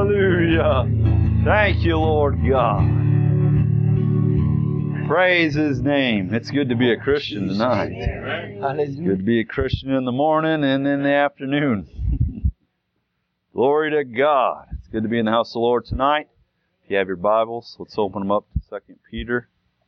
Hallelujah. Thank you, Lord God. Praise His name. It's good to be a Christian tonight. It's good to be a Christian in the morning and in the afternoon. Glory to God. It's good to be in the house of the Lord tonight. If you have your Bibles, let's open them up to 2 Peter.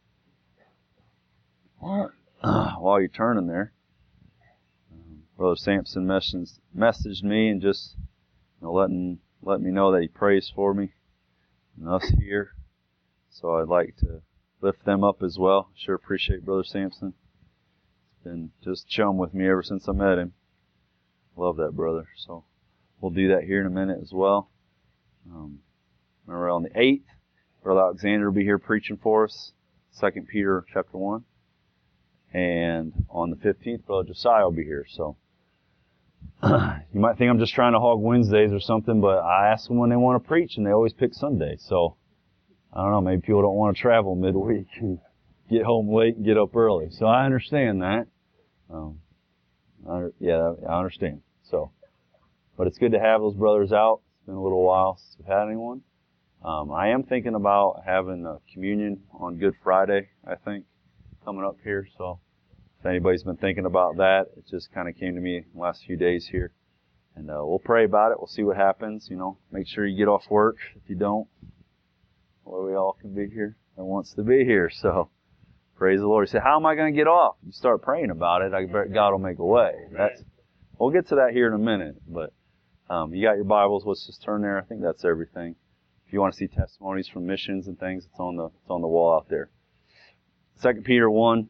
While you're turning there, Brother Sampson messaged me and just letting me know that he prays for me and us here. So I'd like to lift them up as well. Sure appreciate Brother Sampson. He's been just chum with me ever since I met him. Love that brother. So we'll do that here in a minute as well. Remember on the 8th, Brother Alexander will be here preaching for us, 2 Peter chapter 1. And on the 15th, Brother Josiah will be here. So you might think I'm just trying to hog Wednesdays or something, but I ask them when they want to preach, and they always pick Sunday. So I don't know, maybe people don't want to travel midweek and get home late and get up early. So I understand that. I understand. So, but it's good to have those brothers out. It's been a little while since we've had anyone. I am thinking about having a communion on Good Friday, I think, coming up here. So if anybody's been thinking about that, it just kind of came to me in the last few days here. And we'll pray about it. We'll see what happens. Make sure you get off work if you don't. Well, we all can be here and wants to be here. So praise the Lord. You say, how am I going to get off? You start praying about it. I bet God will make a way. We'll get to that here in a minute. But you got your Bibles. Let's just turn there. I think that's everything. If you want to see testimonies from missions and things, it's on the wall out there. 2 Peter 1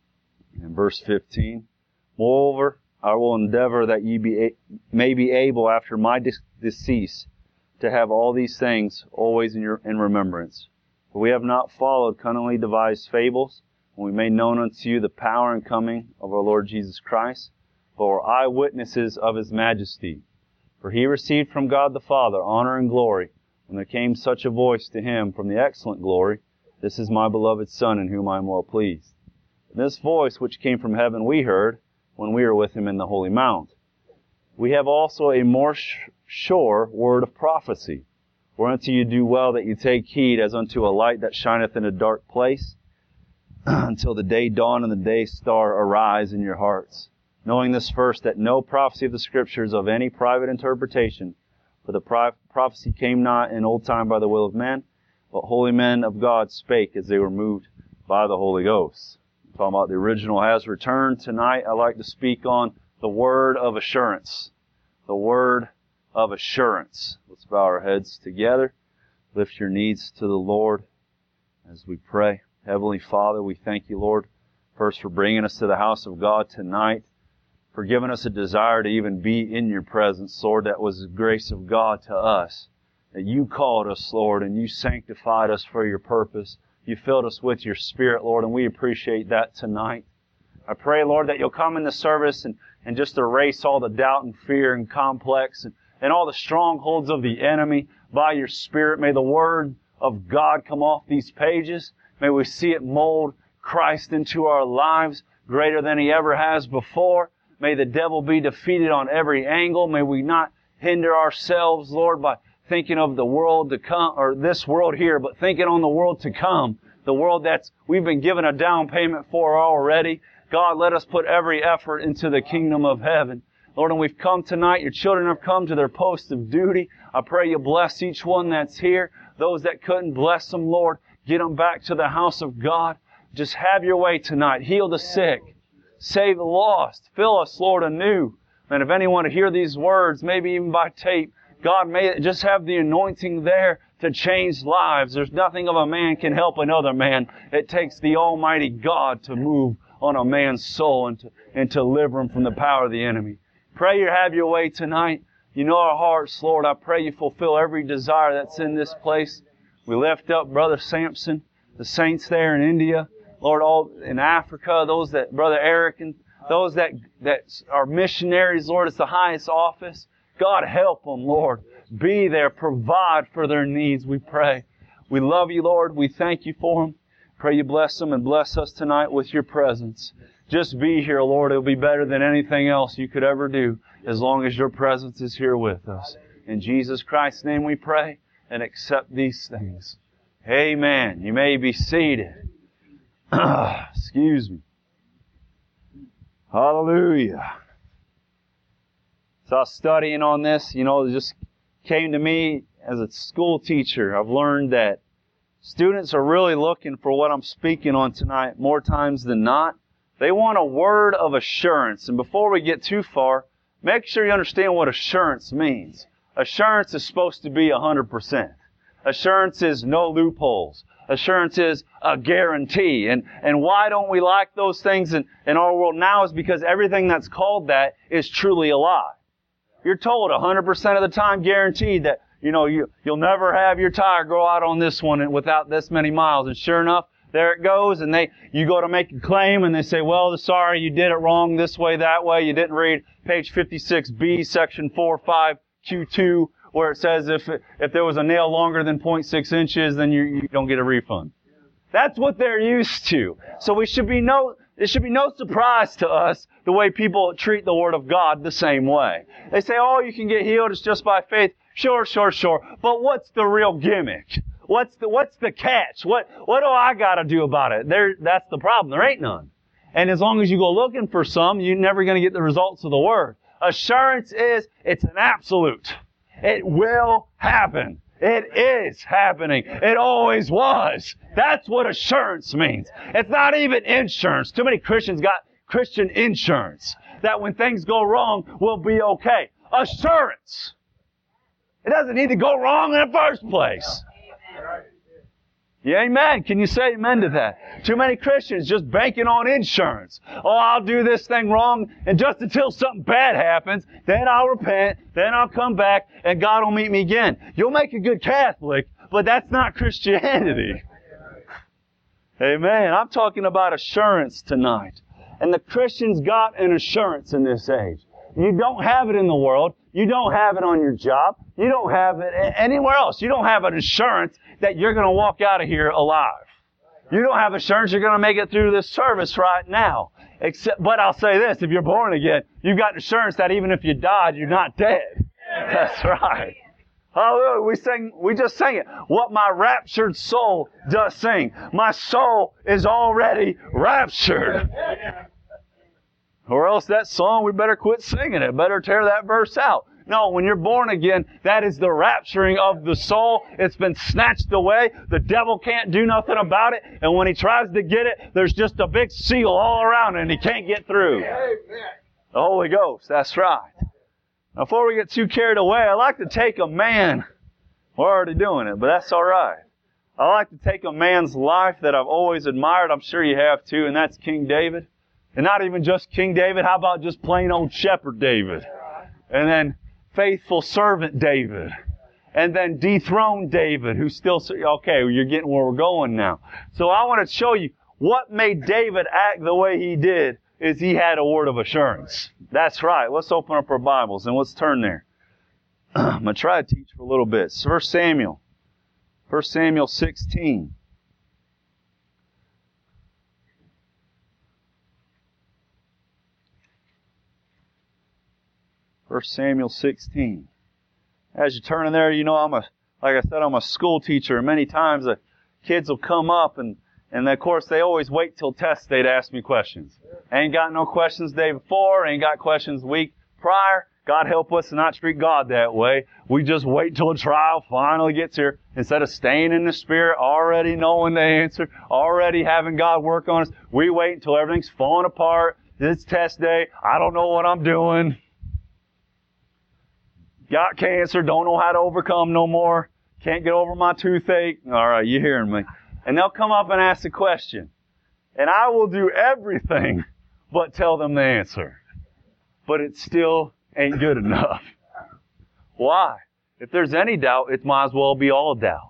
and verse 15. Moreover, I will endeavor that ye may be able after my decease to have all these things always in remembrance. For we have not followed cunningly devised fables, when we made known unto you the power and coming of our Lord Jesus Christ, but are eyewitnesses of His majesty. For He received from God the Father honor and glory, when there came such a voice to Him from the excellent glory, This is my beloved Son, in whom I am well pleased. And this voice which came from heaven we heard, when we were with Him in the holy mount. We have also a more sure word of prophecy, whereunto you do well that you take heed as unto a light that shineth in a dark place, until the day dawn and the day star arise in your hearts. Knowing this first, that no prophecy of the Scriptures of any private interpretation, for the prophecy came not in old time by the will of men, but holy men of God spake as they were moved by the Holy Ghost. I'm talking about the original has returned. Tonight I'd like to speak on the word of assurance. The word of assurance. Let's bow our heads together. Lift your needs to the Lord as we pray. Heavenly Father, we thank you, Lord, first for bringing us to the house of God tonight, for giving us a desire to even be in your presence, Lord. That was the grace of God to us, that you called us, Lord, and you sanctified us for your purpose. You filled us with your Spirit, Lord, and we appreciate that tonight. I pray, Lord, that you'll come in the service and just erase all the doubt and fear and complex and all the strongholds of the enemy by your Spirit. May the Word of God come off these pages. May we see it mold Christ into our lives greater than He ever has before. May the devil be defeated on every angle. May we not hinder ourselves, Lord, by thinking of the world to come, or this world here, but thinking on the world to come. The world we've been given a down payment for already. God, let us put every effort into the kingdom of heaven. Lord, and we've come tonight. Your children have come to their post of duty. I pray you bless each one that's here. Those that couldn't, bless them, Lord. Get them back to the house of God. Just have your way tonight. Heal the sick. Save the lost. Fill us, Lord, anew. And if anyone to hear these words, maybe even by tape, God, may it just have the anointing there to change lives. There's nothing of a man can help another man. It takes the Almighty God to move on a man's soul and to deliver him from the power of the enemy. Pray you have your way tonight. You know our hearts, Lord. I pray you fulfill every desire that's in this place. We lift up Brother Sampson, the saints there in India, Lord, all in Africa, those that, Brother Eric, and those that are missionaries, Lord, it's the highest office. God, help them, Lord. Be there. Provide for their needs, we pray. We love you, Lord. We thank you for them. Pray you bless them and bless us tonight with your presence. Just be here, Lord. It'll be better than anything else you could ever do as long as your presence is here with us. In Jesus Christ's name we pray and accept these things. Amen. You may be seated. Excuse me. Hallelujah. So I was studying on this. You know, it just came to me as a school teacher. I've learned that students are really looking for what I'm speaking on tonight more times than not. They want a word of assurance. And before we get too far, make sure you understand what assurance means. Assurance is supposed to be 100%. Assurance is no loopholes. Assurance is a guarantee. And why don't we like those things in our world now is because everything that's called that is truly a lie. You're told 100% of the time guaranteed that, you know, you'll never have your tire go out on this one without this many miles. And sure enough, there it goes. And you go to make a claim and they say, well, sorry, you did it wrong this way, that way. You didn't read page 56B, section 4.5, Q2, where it says if there was a nail longer than 0.6 inches, then you don't get a refund. That's what they're used to. So it should be no surprise to us the way people treat the Word of God the same way. They say, oh, you can get healed, it's just by faith. Sure. But what's the real gimmick? What's the catch? What do I gotta do about it? That's the problem. There ain't none. And as long as you go looking for some, you're never gonna get the results of the Word. Assurance it's an absolute. It will happen. It is happening. It always was. That's what assurance means. It's not even insurance. Too many Christians got Christian insurance. That when things go wrong, we'll be okay. Assurance. It doesn't need to go wrong in the first place. Yeah, amen. Can you say amen to that? Too many Christians just banking on insurance. Oh, I'll do this thing wrong, and just until something bad happens, then I'll repent, then I'll come back, and God will meet me again. You'll make a good Catholic, but that's not Christianity. Amen. I'm talking about assurance tonight. And the Christians got an assurance in this age. You don't have it in the world. You don't have it on your job. You don't have it anywhere else. You don't have an assurance that you're going to walk out of here alive. You don't have assurance you're going to make it through this service right now. But I'll say this, if you're born again, you've got assurance that even if you died, you're not dead. That's right. Hallelujah. We just sang it. What my raptured soul does sing. My soul is already raptured. Or else that song, we better quit singing it. Better tear that verse out. No, when you're born again, that is the rapturing of the soul. It's been snatched away. The devil can't do nothing about it. And when he tries to get it, there's just a big seal all around it and he can't get through. The Holy Ghost, that's right. Now, before we get too carried away, I like to take a man. We're already doing it, but that's all right. I like to take a man's life that I've always admired. I'm sure you have too, and that's King David. And not even just King David. How about just plain old shepherd David? And then faithful servant David. And then dethroned David, who's still, okay, you're getting where we're going now. So I want to show you what made David act the way he did is he had a word of assurance. That's right. Let's open up our Bibles and let's turn there. I'm going to try to teach for a little bit. It's 1 Samuel 16. 1 Samuel 16. As you turn in there, you know, like I said, I'm a school teacher. And many times the kids will come up and of course they always wait till test day to ask me questions. Ain't got no questions the day before, ain't got questions the week prior. God help us to not treat God that way. We just wait till a trial finally gets here. Instead of staying in the Spirit, already knowing the answer, already having God work on us, we wait until everything's falling apart. It's test day. I don't know what I'm doing. Got cancer, don't know how to overcome no more. Can't get over my toothache. All right, you hearing me. And they'll come up and ask a question. And I will do everything but tell them the answer. But it still ain't good enough. Why? If there's any doubt, it might as well be all doubt.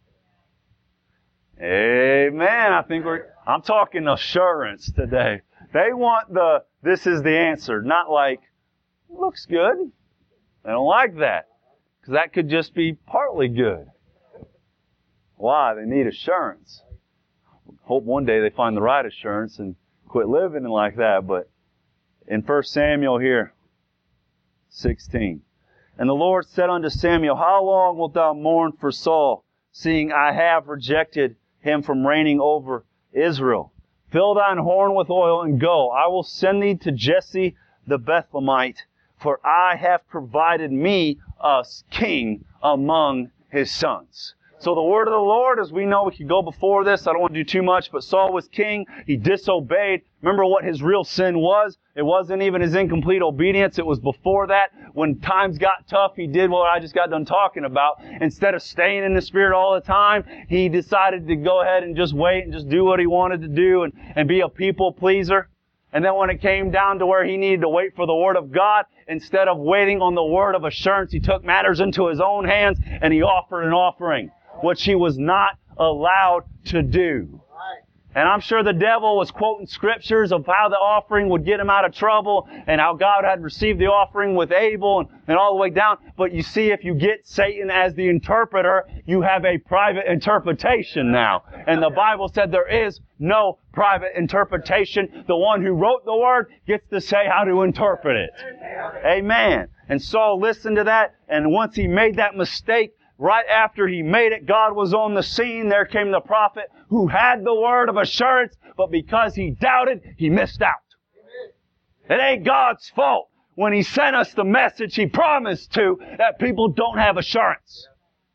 Amen. I'm talking assurance today. They want this is the answer, not like, looks good. They don't like that, because that could just be partly good. Why? They need assurance. Hope one day they find the right assurance and quit living like that. But in 1 Samuel here, 16. And the Lord said unto Samuel, How long wilt thou mourn for Saul, seeing I have rejected him from reigning over Israel? Fill thine horn with oil and go. I will send thee to Jesse the Bethlehemite, for I have provided me a king among his sons. So the word of the Lord, as we know, we could go before this. I don't want to do too much, but Saul was king. He disobeyed. Remember what his real sin was? It wasn't even his incomplete obedience. It was before that. When times got tough, he did what I just got done talking about. Instead of staying in the Spirit all the time, he decided to go ahead and just wait and just do what he wanted to do and be a people pleaser. And then when it came down to where he needed to wait for the Word of God, instead of waiting on the word of assurance, he took matters into his own hands and he offered an offering, which he was not allowed to do. And I'm sure the devil was quoting scriptures of how the offering would get him out of trouble and how God had received the offering with Abel and all the way down. But you see, if you get Satan as the interpreter, you have a private interpretation now. And the Bible said there is no private interpretation. The one who wrote the word gets to say how to interpret it. Amen. And Saul listened to that, and once he made that mistake, right after he made it, God was on the scene. There came the prophet who had the word of assurance, but because he doubted, he missed out. It ain't God's fault when He sent us the message He promised to that people don't have assurance.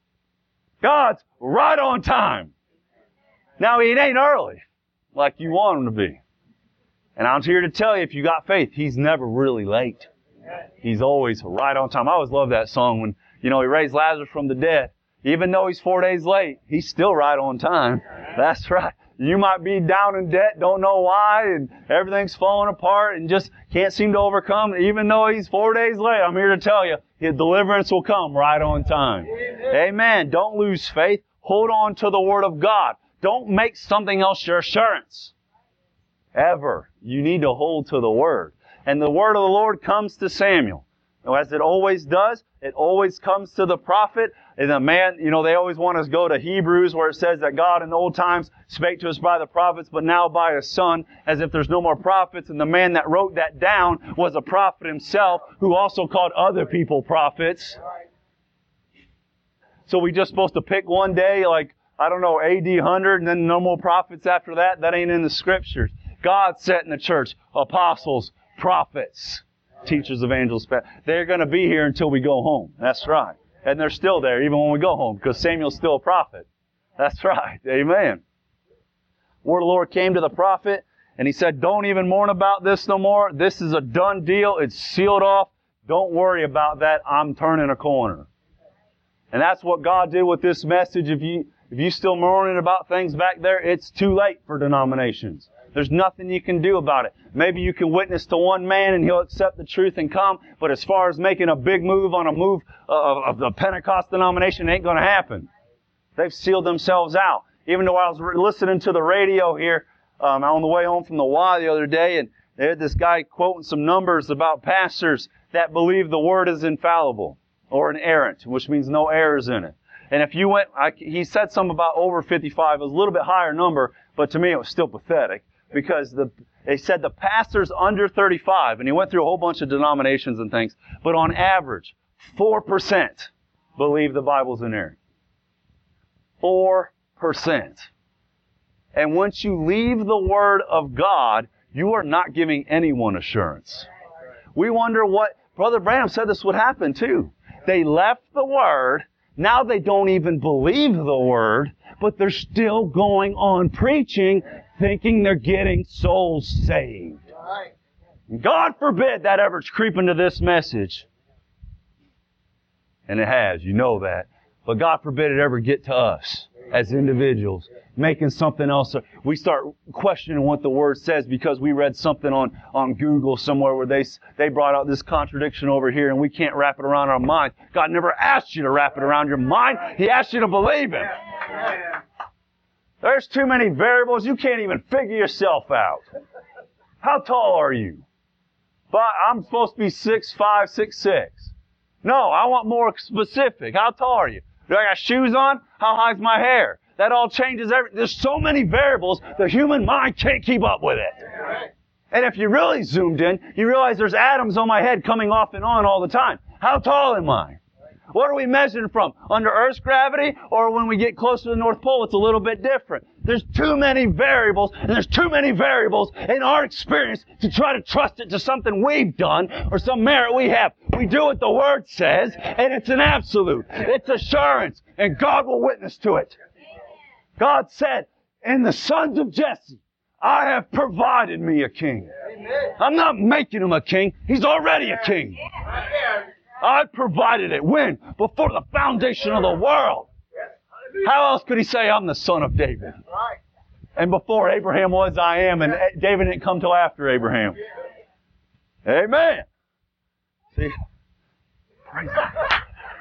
God's right on time. Now, He ain't early like you want Him to be. And I'm here to tell you, if you got faith, He's never really late. He's always right on time. I always love that song when, He raised Lazarus from the dead. Even though he's 4 days late, he's still right on time. That's right. You might be down in debt, don't know why, and everything's falling apart and just can't seem to overcome. Even though he's 4 days late, I'm here to tell you, His deliverance will come right on time. Amen. Don't lose faith. Hold on to the Word of God. Don't make something else your assurance. Ever. You need to hold to the Word. And the Word of the Lord comes to Samuel. As it always does, it always comes to the prophet. And the man, they always want us to go to Hebrews where it says that God in the old times spake to us by the prophets, but now by His Son, as if there's no more prophets. And the man that wrote that down was a prophet himself, who also called other people prophets. So we just supposed to pick one day, like, AD 100, and then no more prophets after that? That ain't in the Scriptures. God set in the church apostles, prophets, teachers, evangelists. They're going to be here until we go home. That's right. And they're still there even when we go home, because Samuel's still a prophet. That's right. Amen. Word of the Lord came to the prophet, and he said, don't even mourn about this no more. This is a done deal. It's sealed off. Don't worry about that. I'm turning a corner. And that's what God did with this message. If you still mourning about things back there, it's too late for denominations. There's nothing you can do about it. Maybe you can witness to one man and he'll accept the truth and come, but as far as making a big move on a move of the Pentecost denomination, it ain't going to happen. They've sealed themselves out. Even though I was listening to the radio here on the way home from the Y the other day, and they had this guy quoting some numbers about pastors that believe the Word is infallible or inerrant, which means no errors in it. And if you went, he said something about over 55. It was a little bit higher number, but to me it was still pathetic. Because they said the pastors under 35, and he went through a whole bunch of denominations and things, but on average, 4% believe the Bible's inerrant. 4%. And once you leave the Word of God, you are not giving anyone assurance. We wonder what, Brother Branham said this would happen too. They left the Word, now they don't even believe the Word, but they're still going on preaching, thinking they're getting souls saved. God forbid that ever creep into this message. And it has, you know that. But God forbid it ever get to us as individuals, making something else. We start questioning what the Word says because we read something on Google somewhere where they brought out this contradiction over here and we can't wrap it around our mind. God never asked you to wrap it around your mind. He asked you to believe Him. There's too many variables. You can't even figure yourself out. How tall are you? I'm supposed to be 6'5", 6'6". No, I want more specific. How tall are you? Do I got shoes on? How high's my hair? That all changes everything. There's so many variables, the human mind can't keep up with it. And if you really zoomed in, you realize there's atoms on my head coming off and on all the time. How tall am I? What are we measuring from? Under Earth's gravity, or when we get closer to the North Pole, it's a little bit different. There's too many variables, and there's too many variables in our experience to try to trust it to something we've done or some merit we have. We do what the Word says, and it's an absolute. It's assurance, and God will witness to it. God said, in the sons of Jesse, I have provided me a king. I'm not making him a king. He's already a king. I provided it. When? Before the foundation of the world. How else could he say, I'm the son of David? And before Abraham was, I am. And David didn't come till after Abraham. Amen. See? Praise God.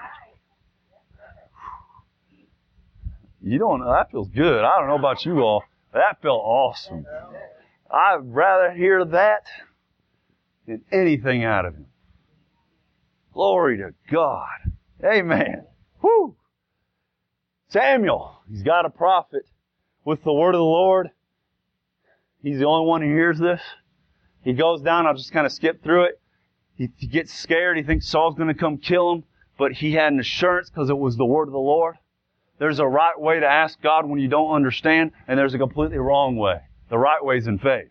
You don't know. That feels good. I don't know about you all. That felt awesome. I'd rather hear that than anything out of him. Glory to God. Amen. Whew. Samuel, he's got a prophet with the word of the Lord. He's the only one who hears this. He goes down. I'll just kind of skip through it. He gets scared. He thinks Saul's going to come kill him. But he had an assurance because it was the word of the Lord. There's a right way to ask God when you don't understand, and there's a completely wrong way. The right way is in faith.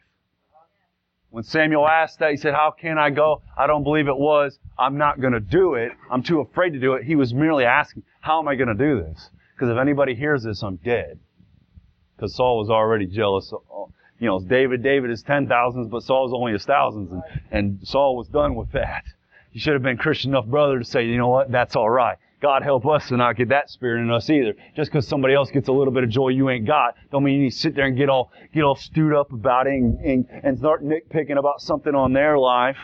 When Samuel asked that, he said, how can I go? I don't believe it was, I'm not going to do it. I'm too afraid to do it. He was merely asking, how am I going to do this? Because if anybody hears this, I'm dead. Because Saul was already jealous. You know, David is 10,000s, but Saul's only his thousands. And Saul was done with that. He should have been Christian enough brother to say, you know what, that's all right. God help us to not get that spirit in us either. Just because somebody else gets a little bit of joy you ain't got, don't mean you need to sit there and get all stewed up about it and start nitpicking about something on their life.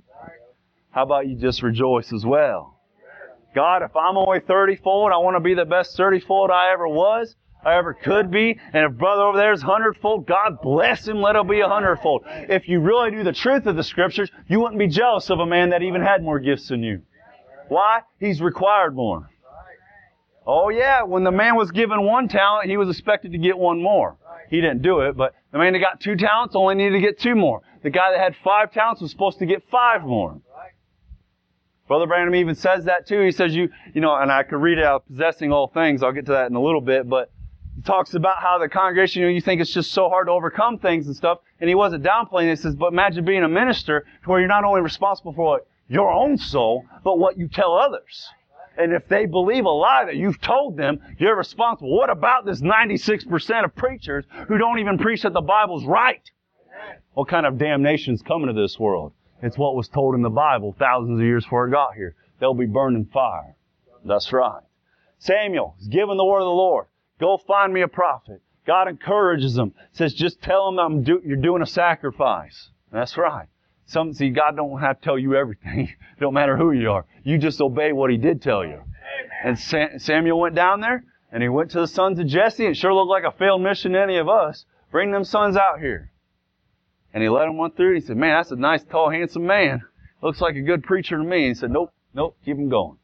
How about you just rejoice as well? God, if I'm only 30-fold, I want to be the best 30-fold I ever was, I ever could be. And if brother over there is 100-fold, God bless him, let him be 100-fold. If you really knew the truth of the Scriptures, you wouldn't be jealous of a man that even had more gifts than you. Why? He's required more. Oh yeah, when the man was given 1 talent, he was expected to get 1 more. He didn't do it, but the man that got 2 talents only needed to get 2 more. The guy that had 5 talents was supposed to get 5 more. Brother Branham even says that too. He says you know, and I could read it out, possessing all things. I'll get to that in a little bit, but he talks about how the congregation, you think it's just so hard to overcome things and stuff, and he wasn't downplaying it. He says, but imagine being a minister where you're not only responsible for your own soul, but what you tell others. And if they believe a lie that you've told them, you're responsible. What about this 96% of preachers who don't even preach that the Bible's right? What kind of damnation's coming to this world? It's what was told in the Bible thousands of years before it got here. They'll be burned in fire. That's right. Samuel is given the word of the Lord. Go find me a prophet. God encourages them. Says, just tell them you're doing a sacrifice. That's right. See, God don't have to tell you everything. It don't matter who you are. You just obey what He did tell you. And Samuel went down there, and he went to the sons of Jesse. It sure looked like a failed mission to any of us. Bring them sons out here. And he let them run through. He said, man, that's a nice, tall, handsome man. Looks like a good preacher to me. And he said, nope, keep him going.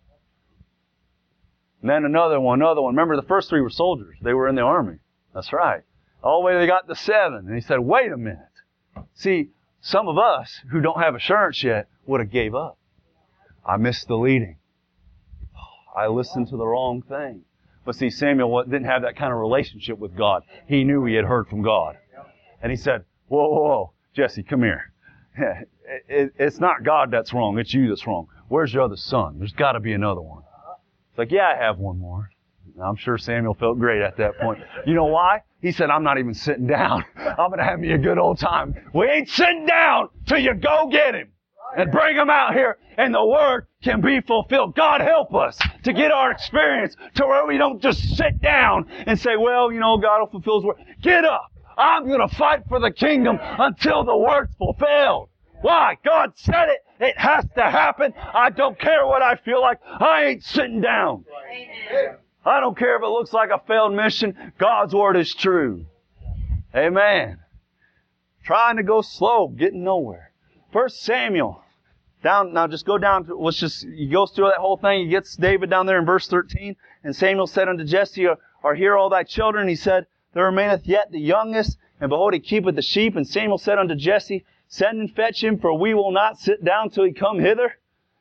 And then another one. Remember, the first 3 were soldiers. They were in the army. That's right. All the way they got to 7. And he said, wait a minute. See, some of us who don't have assurance yet would have gave up. I missed the leading. I listened to the wrong thing. But see, Samuel didn't have that kind of relationship with God. He knew he had heard from God. And he said, whoa, Jesse, come here. It's not God that's wrong. It's you that's wrong. Where's your other son? There's got to be another one. It's like, yeah, I have 1 more. I'm sure Samuel felt great at that point. You know why? He said, I'm not even sitting down. I'm going to have me a good old time. We ain't sitting down till you go get him and bring him out here and the word can be fulfilled. God help us to get our experience to where we don't just sit down and say, well, you know, God will fulfill His word. Get up. I'm going to fight for the kingdom until the word's fulfilled. Why? God said it. It has to happen. I don't care what I feel like. I ain't sitting down. I don't care if it looks like a failed mission. God's word is true. Amen. Trying to go slow, getting nowhere. 1 Samuel. Now just go down to, he goes through that whole thing. He gets David down there in verse 13. And Samuel said unto Jesse, Are here all thy children? He said, There remaineth yet the youngest, and behold, he keepeth the sheep. And Samuel said unto Jesse, Send and fetch him, for we will not sit down till he come hither.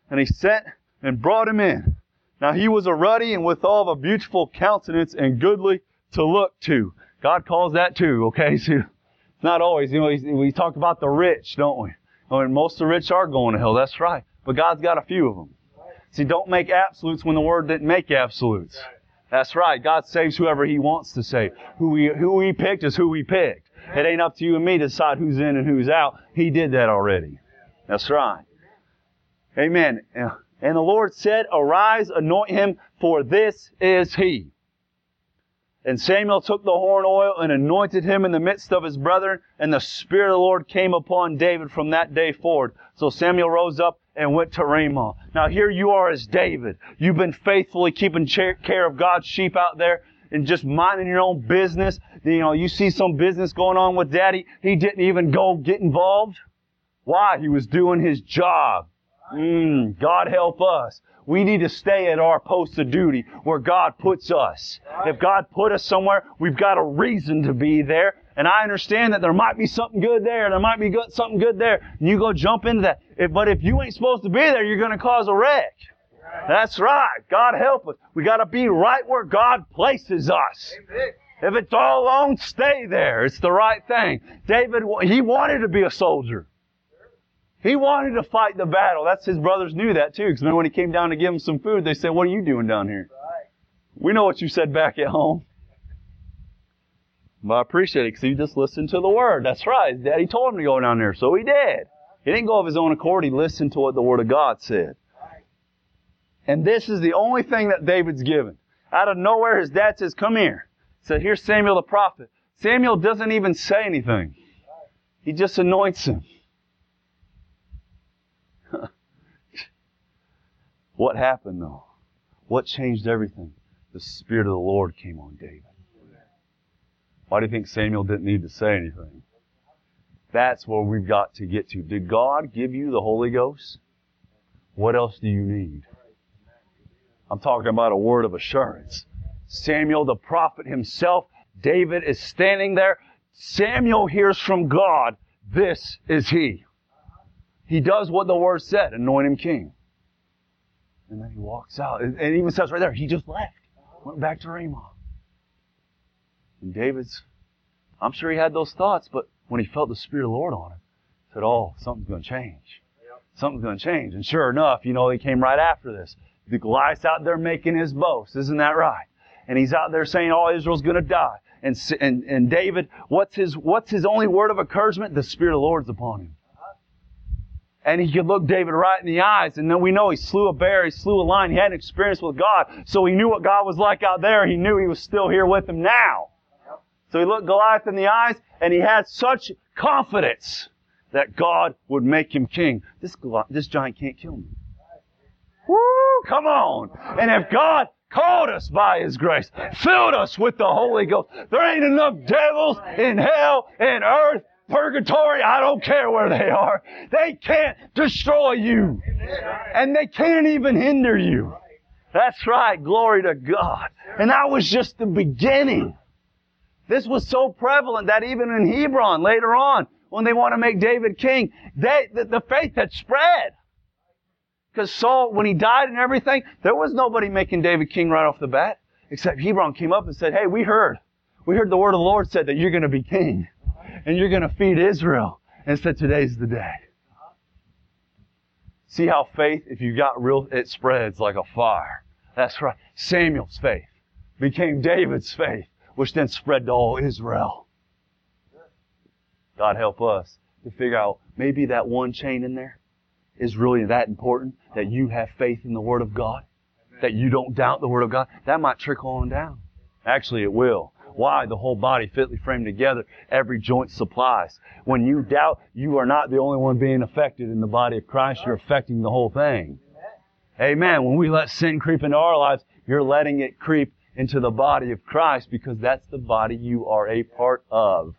And he sent and brought him in. Now he was a ruddy and withal of a beautiful countenance and goodly to look to. God calls that too, okay? So it's not always, we talk about the rich, don't we? And most of the rich are going to hell, that's right. But God's got a few of them. See, don't make absolutes when the Word didn't make absolutes. That's right. God saves whoever He wants to save. Who He picked is who He picked. It ain't up to you and me to decide who's in and who's out. He did that already. That's right. Amen. And the Lord said, Arise, anoint him, for this is he. And Samuel took the horn oil and anointed him in the midst of his brethren, and the Spirit of the Lord came upon David from that day forward. So Samuel rose up and went to Ramah. Now here you are as David. You've been faithfully keeping care of God's sheep out there and just minding your own business. You see some business going on with Daddy. He didn't even go get involved. Why? He was doing his job. God help us. We need to stay at our post of duty where God puts us. If God put us somewhere, we've got a reason to be there. And I understand that there might be something good there. There might be something good there. And you go jump into that. But if you ain't supposed to be there, you're going to cause a wreck. That's right. God help us. We got to be right where God places us. If it's all alone, stay there. It's the right thing. David, he wanted to be a soldier. He wanted to fight the battle. That's his brothers knew that too. Because when he came down to give him some food, they said, "What are you doing down here?" Right. We know what you said back at home. But I appreciate it because he just listened to the Word. That's right. His daddy told him to go down there, so he did. He didn't go of his own accord. He listened to what the Word of God said. And this is the only thing that David's given. Out of nowhere, his dad says, "Come here." He said, "Here's Samuel the prophet." Samuel doesn't even say anything. He just anoints him. What happened though? What changed everything? The Spirit of the Lord came on David. Why do you think Samuel didn't need to say anything? That's where we've got to get to. Did God give you the Holy Ghost? What else do you need? I'm talking about a word of assurance. Samuel the prophet himself, David is standing there. Samuel hears from God, "This is he." He does what the Word said, anoint him king. And then he walks out. And it even says right there, he just left. Went back to Ramah. And David's, I'm sure he had those thoughts, but when he felt the Spirit of the Lord on him, he said, "Oh, something's going to change. Something's going to change." And sure enough, they came right after this. The Goliath's out there making his boast. Isn't that right? And he's out there saying all Israel's going to die. And David, what's his only word of encouragement? The Spirit of the Lord's upon him. And he could look David right in the eyes. And then we know he slew a bear, he slew a lion. He had an experience with God. So he knew what God was like out there. He knew he was still here with him now. So he looked Goliath in the eyes, and he had such confidence that God would make him king. This giant can't kill me. Woo! Come on! And if God called us by His grace, filled us with the Holy Ghost, there ain't enough devils in hell and earth, purgatory, I don't care where they are. They can't destroy you. And they can't even hinder you. That's right. Glory to God. And that was just the beginning. This was so prevalent that even in Hebron later on, when they want to make David king, the faith had spread. Because Saul, when he died and everything, there was nobody making David king right off the bat. Except Hebron came up and said, "Hey, we heard the word of the Lord said that you're going to be king. And you're going to feed Israel." And said, "Today's the day." See how faith, if you got real, it spreads like a fire. That's right. Samuel's faith became David's faith, which then spread to all Israel. God help us to figure out maybe that one chain in there is really that important, that you have faith in the Word of God, that you don't doubt the Word of God. That might trickle on down. Actually, it will. Why? The whole body fitly framed together, every joint supplies. When you doubt, you are not the only one being affected in the body of Christ. You're affecting the whole thing. Amen. When we let sin creep into our lives, you're letting it creep into the body of Christ because that's the body you are a part of.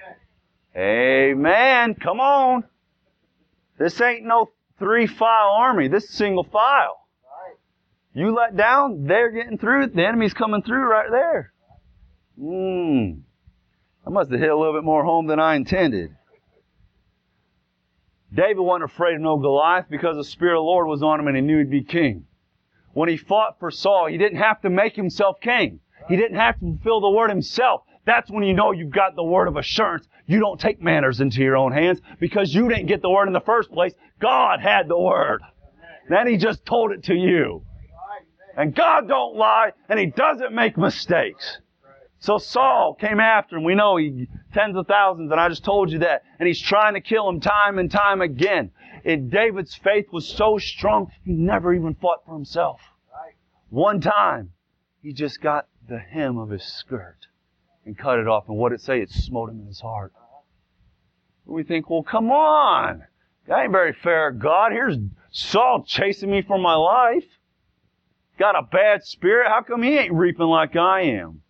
Amen. Come on. This ain't no 3-file army. This is single file. You let down, they're getting through. The enemy's coming through right there. I must have hit a little bit more home than I intended. David wasn't afraid of no Goliath because the Spirit of the Lord was on him and he knew he'd be king. When he fought for Saul, he didn't have to make himself king. He didn't have to fulfill the word himself. That's when you know you've got the word of assurance. You don't take matters into your own hands because you didn't get the word in the first place. God had the word. Then he just told it to you. And God don't lie, and he doesn't make mistakes. So Saul came after him. We know he tens of thousands, and I just told you that. And he's trying to kill him time and time again. And David's faith was so strong, he never even fought for himself. One time, he just got the hem of his skirt and cut it off. And what did it say? It smote him in his heart. We think, well, come on. That ain't very fair, God. Here's Saul chasing me for my life. Got a bad spirit. How come he ain't reaping like I am?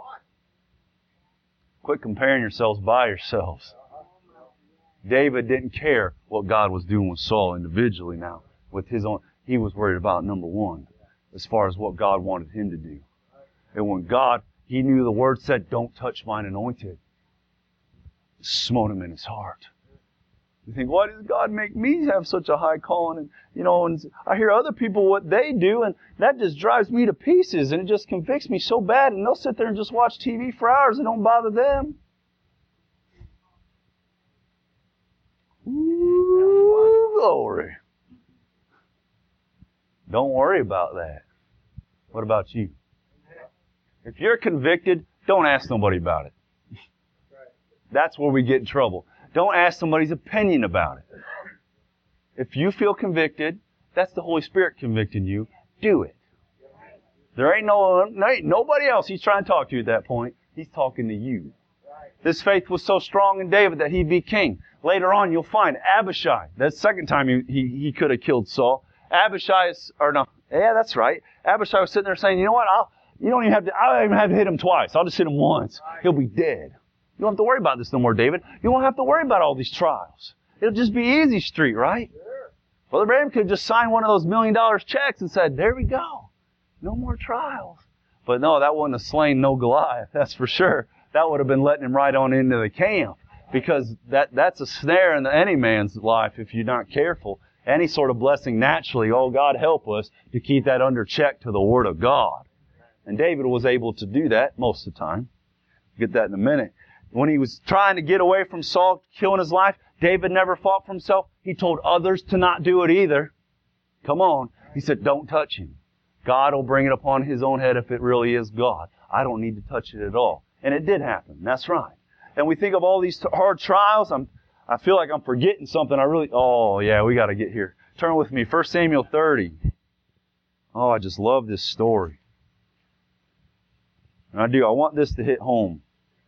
Quit comparing yourselves by yourselves. David didn't care what God was doing with Saul individually now. With his own, he was worried about number one, as far as what God wanted him to do. And when God, he knew the word said, don't touch mine anointed. It smote him in his heart. You think, why does God make me have such a high calling? And, and I hear other people what they do, and that just drives me to pieces, and it just convicts me so bad, and they'll sit there and just watch TV for hours. It don't bother them. Ooh, glory. Don't worry about that. What about you? If you're convicted, don't ask nobody about it. That's where we get in trouble. Don't ask somebody's opinion about it. If you feel convicted, that's the Holy Spirit convicting you. Do it. There ain't nobody else he's trying to talk to you at that point. He's talking to you. This faith was so strong in David that he'd be king. Later on, you'll find Abishai. That's the second time he could have killed Saul. Abishai that's right. Abishai was sitting there saying, you know what? I don't even have to hit him twice. I'll just hit him once. He'll be dead. You don't have to worry about this no more, David. You won't have to worry about all these trials. It'll just be easy street, right? Sure. Brother Abraham could have just signed one of those $1 million checks and said, there we go. No more trials. But no, that wouldn't have slain no Goliath, that's for sure. That would have been letting him right on into the camp. Because that's a snare in any man's life if you're not careful. Any sort of blessing naturally, oh God help us to keep that under check to the Word of God. And David was able to do that most of the time. We'll get that in a minute. When he was trying to get away from Saul, killing his life, David never fought for himself. He told others to not do it either. Come on. He said, don't touch him. God will bring it upon his own head if it really is God. I don't need to touch it at all. And it did happen. That's right. And we think of all these hard trials. I feel like I'm forgetting something. We got to get here. Turn with me. 1 Samuel 30. Oh, I just love this story. And I do. I want this to hit home.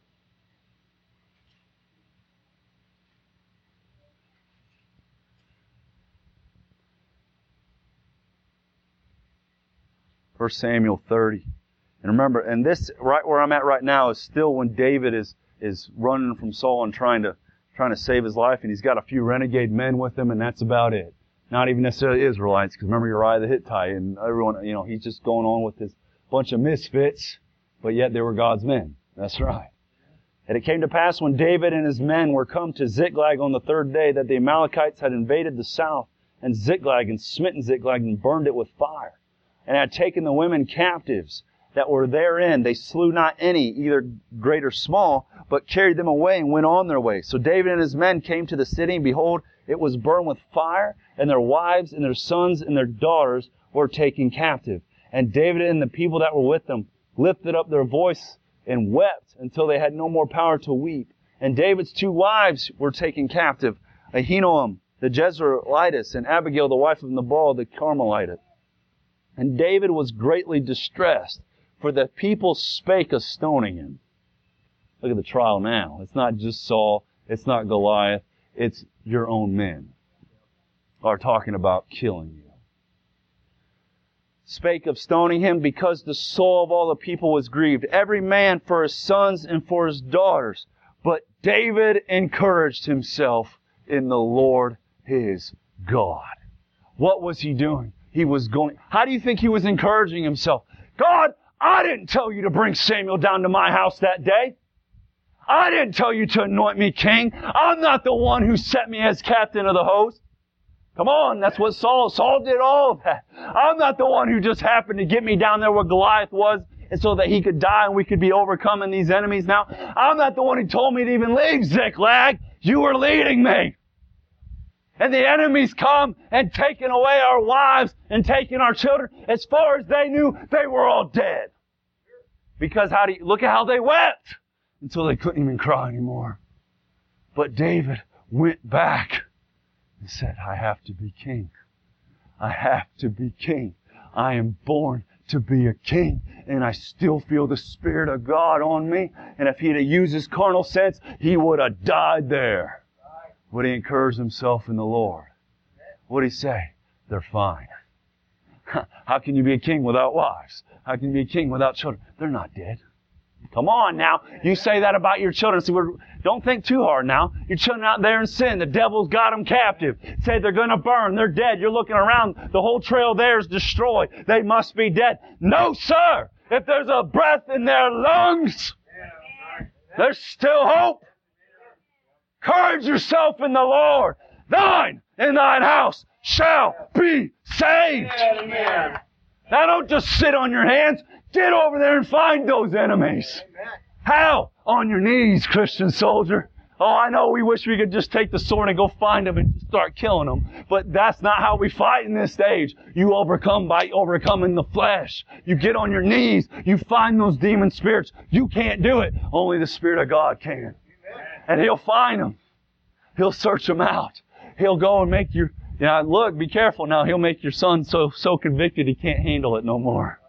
First Samuel 30. And remember, and this, right where I'm at right now, is still when David is running from Saul and trying to save his life, and he's got a few renegade men with him, and that's about it. Not even necessarily Israelites, because remember Uriah the Hittite, and everyone, he's just going on with this bunch of misfits, but yet they were God's men. That's right. And it came to pass when David and his men were come to Ziklag on the third day that the Amalekites had invaded the south and Ziklag and smitten Ziklag and burned it with fire, and had taken the women captives that were therein. They slew not any, either great or small, but carried them away and went on their way. So David and his men came to the city, and behold, it was burned with fire, and their wives and their sons and their daughters were taken captive. And David and the people that were with them lifted up their voice and wept until they had no more power to weep. And David's 2 wives were taken captive, Ahinoam the Jezreelitess, and Abigail the wife of Nabal the Carmelitite. And David was greatly distressed, for the people spake of stoning him. Look at the trial now. It's not just Saul. It's not Goliath. It's your own men are talking about killing you. Spake of stoning him because the soul of all the people was grieved, every man for his sons and for his daughters. But David encouraged himself in the Lord his God. What was he doing? How do you think he was encouraging himself? God, I didn't tell you to bring Samuel down to my house that day. I didn't tell you to anoint me king. I'm not the one who set me as captain of the host. Come on, that's what Saul did all of that. I'm not the one who just happened to get me down there where Goliath was and so that he could die and we could be overcoming these enemies now. I'm not the one who told me to even leave Ziklag. You were leading me. And the enemies come and taking away our wives and taking our children. As far as they knew, they were all dead. Because look at how they wept until they couldn't even cry anymore. But David went back and said, I have to be king. I have to be king. I am born to be a king. And I still feel the Spirit of God on me. And if he'd have used his carnal sense, he would have died there. But he encouraged himself in the Lord. What did he say? They're fine. How can you be a king without wives? How can you be a king without children? They're not dead. Come on now. You say that about your children. See, don't think too hard now. Your children out there in sin. The devil's got them captive. Say they're going to burn. They're dead. You're looking around. The whole trail there is destroyed. They must be dead. No, sir. If there's a breath in their lungs, there's still hope. Encourage yourself in the Lord. Thine and thine house shall be saved. Amen. Now don't just sit on your hands. Get over there and find those enemies. Amen. How? On your knees, Christian soldier. Oh, I know we wish we could just take the sword and go find them and start killing them. But that's not how we fight in this stage. You overcome by overcoming the flesh. You get on your knees. You find those demon spirits. You can't do it. Only the Spirit of God can. And He'll find them. He'll search them out. He'll go and make your, look, be careful now. He'll make your son so convicted he can't handle it no more.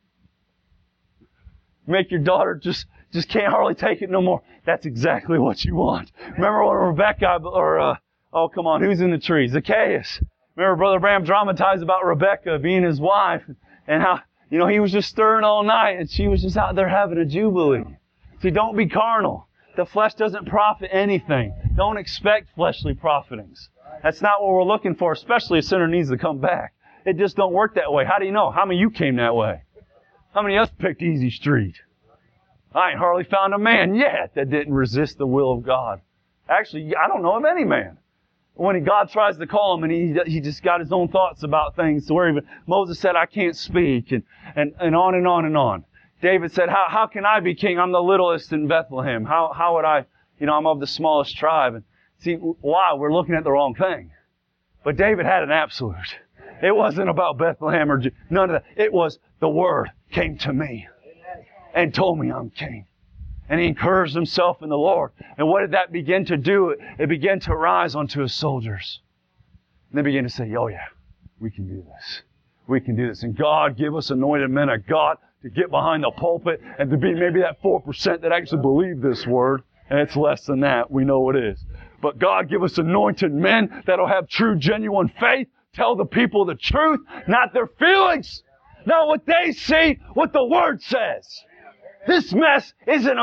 Make your daughter just can't hardly take it no more. That's exactly what you want. Remember when Rebecca, who's in the tree? Zacchaeus. Remember Brother Bram dramatized about Rebecca being his wife and how, he was just stirring all night and she was just out there having a jubilee. See, don't be carnal. The flesh doesn't profit anything. Don't expect fleshly profitings. That's not what we're looking for, especially a sinner needs to come back. It just don't work that way. How do you know? How many of you came that way? How many of us picked easy street? I ain't hardly found a man yet that didn't resist the will of God. Actually, I don't know of any man. When God tries to call him and he just got his own thoughts about things to where even Moses said, I can't speak, and on and on and on. David said, how can I be king? I'm the littlest in Bethlehem. How would I, I'm of the smallest tribe. And see, why? We're looking at the wrong thing. But David had an absolute. It wasn't about Bethlehem or none of that. It was the word came to me and told me I'm king. And he encouraged himself in the Lord. And what did that begin to do? It began to rise onto his soldiers. And they began to say, oh yeah, we can do this. We can do this. And God, give us anointed men of God to get behind the pulpit and to be maybe that 4% that actually believe this word. And it's less than that. We know it is. But God, give us anointed men that'll have true, genuine faith. Tell the people the truth, not their feelings. Not what they see, what the Word says. This message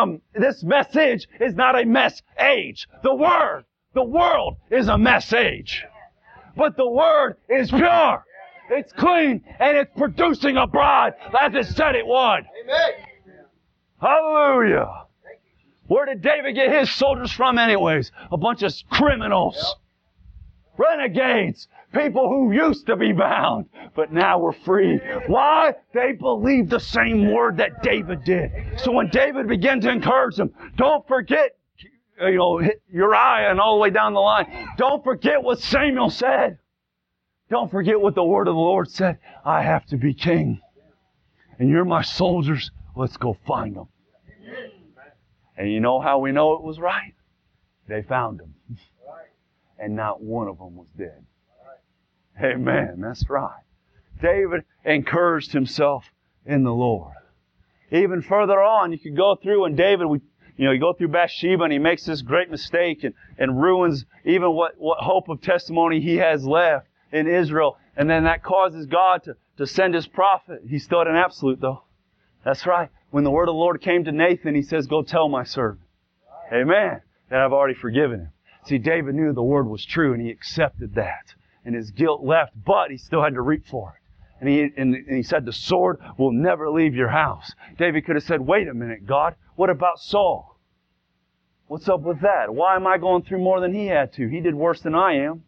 is not a mess age. The world is a mess age. But the Word is pure. It's clean, and it's producing a bride as it said it would. Amen. Hallelujah. Where did David get his soldiers from anyways? A bunch of criminals. Renegades. People who used to be bound, but now we're free. Why? They believed the same word that David did. So when David began to encourage them, don't forget, Uriah and all the way down the line. Don't forget what Samuel said. Don't forget what the word of the Lord said. I have to be king. And you're my soldiers. Let's go find them. And you know how we know it was right? They found him. And not one of them was dead. Amen. That's right. David encouraged himself in the Lord. Even further on, you could go through and David, you go through Bathsheba and he makes this great mistake and ruins even what hope of testimony he has left in Israel. And then that causes God to send His prophet. He still had an absolute though. That's right. When the word of the Lord came to Nathan, he says, go tell my servant. Amen. That I've already forgiven him. See, David knew the word was true and he accepted that. And his guilt left, but he still had to reap for it. And he said, the sword will never leave your house. David could have said, wait a minute, God, what about Saul? What's up with that? Why am I going through more than he had to? He did worse than I am.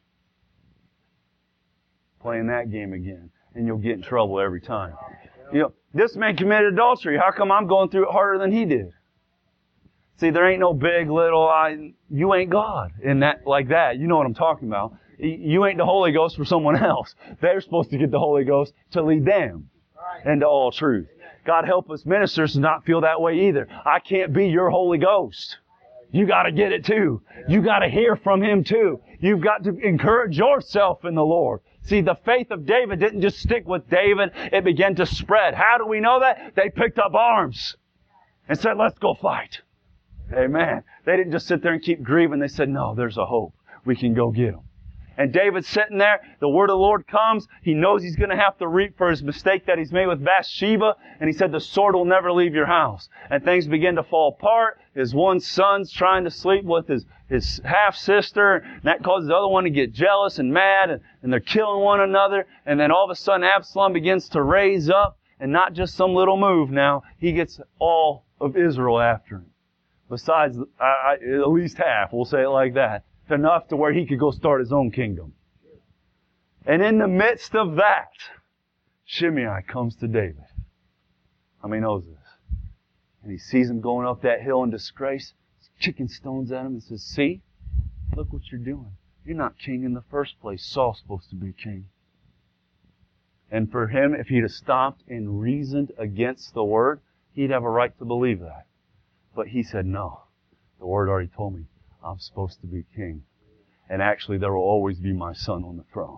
Playing that game again. And you'll get in trouble every time. This man committed adultery. How come I'm going through it harder than he did? See, there ain't no big, little, you ain't God in that, like that. You know what I'm talking about. You ain't the Holy Ghost for someone else. They're supposed to get the Holy Ghost to lead them into all truth. God help us ministers to not feel that way either. I can't be your Holy Ghost. You got to get it too. You got to hear from Him too. You've got to encourage yourself in the Lord. See, the faith of David didn't just stick with David. It began to spread. How do we know that? They picked up arms and said, let's go fight. Amen. They didn't just sit there and keep grieving. They said, no, there's a hope. We can go get them. And David's sitting there. The word of the Lord comes. He knows he's going to have to reap for his mistake that he's made with Bathsheba. And he said, the sword will never leave your house. And things begin to fall apart. His one son's trying to sleep with his half-sister. And that causes the other one to get jealous and mad. And they're killing one another. And then all of a sudden Absalom begins to raise up. And not just some little move now. He gets all of Israel after him. Besides, at least half, we'll say it like that. Enough to where he could go start his own kingdom. And in the midst of that, Shimei comes to David. How many knows this? And he sees him going up that hill in disgrace. He's kicking stones at him and says, see, look what you're doing. You're not king in the first place. Saul's supposed to be king. And for him, if he'd have stopped and reasoned against the word, he'd have a right to believe that. But he said, no, the word already told me I'm supposed to be king. And actually, there will always be my son on the throne.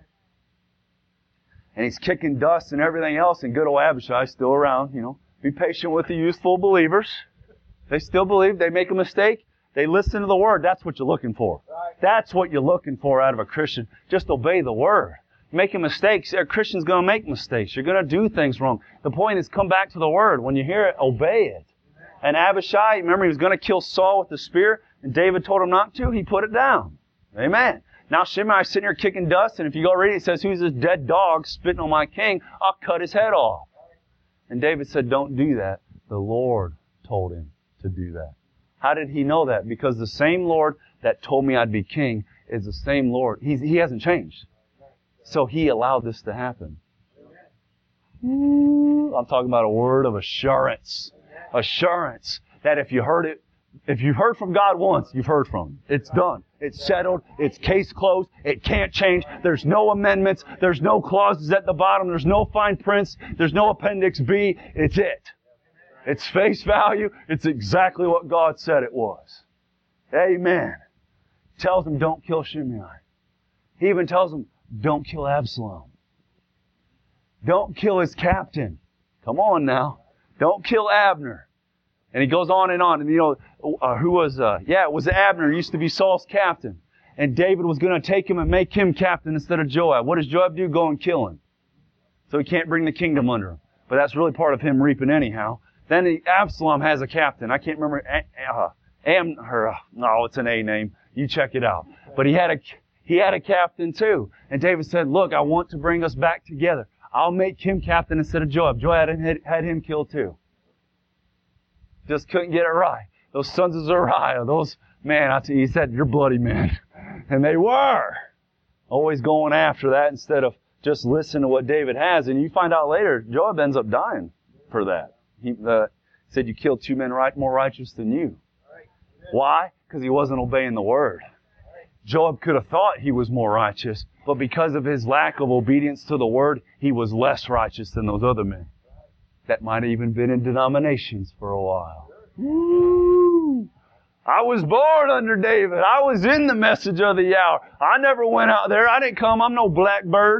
And he's kicking dust and everything else, and good old Abishai's still around, Be patient with the youthful believers. They still believe. They make a mistake. They listen to the word. That's what you're looking for. That's what you're looking for out of a Christian. Just obey the word. Making mistakes. A Christian's going to make mistakes. You're going to do things wrong. The point is, come back to the word. When you hear it, obey it. And Abishai, remember, he was going to kill Saul with the spear, and David told him not to. He put it down. Amen. Now Shimei's sitting here kicking dust, and if you go read it, it says, who's this dead dog spitting on my king? I'll cut his head off. And David said, don't do that. The Lord told him to do that. How did he know that? Because the same Lord that told me I'd be king is the same Lord. He hasn't changed. So He allowed this to happen. I'm talking about a word of assurance. Assurance that if you've heard from God once, you've heard from Him. It's done. It's settled. It's case closed. It can't change. There's no amendments. There's no clauses at the bottom. There's no fine prints. There's no appendix B. It's it. It's face value. It's exactly what God said it was. Amen. Tells him, don't kill Shimei. He even tells him, don't kill Absalom. Don't kill his captain. Come on now. Don't kill Abner. And he goes on. And who was, it was Abner. He used to be Saul's captain. And David was going to take him and make him captain instead of Joab. What does Joab do? Go and kill him. So he can't bring the kingdom under him. But that's really part of him reaping anyhow. Then Absalom has a captain. I can't remember. No, it's an A name. You check it out. But he had a captain too. And David said, look, I want to bring us back together. I'll make him captain instead of Joab. Joab had him killed too. Just couldn't get it right. Those sons of Zeruiah, he said, you're bloody men. And they were. Always going after that instead of just listening to what David has. And you find out later, Joab ends up dying for that. He said, you killed two men more righteous than you. Why? Because he wasn't obeying the word. Joab could have thought he was more righteous, but because of his lack of obedience to the word, he was less righteous than those other men. That might have even been in denominations for a while. Woo! I was born under David. I was in the message of the hour. I never went out there. I didn't come. I'm no blackbird.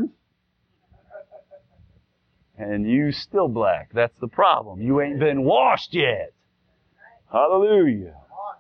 And you still black. That's the problem. You ain't been washed yet. Hallelujah.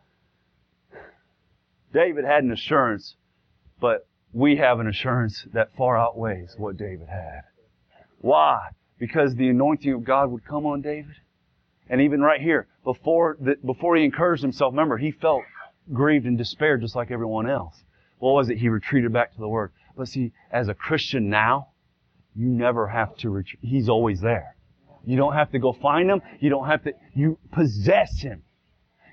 David had an assurance, but we have an assurance that far outweighs what David had. Why? Because the anointing of God would come on David. And even right here, before he encouraged himself, remember, he felt grieved and despaired just like everyone else. What was it? He retreated back to the Word. But see, as a Christian now, you never have to retreat. He's always there. You don't have to go find Him. You possess Him.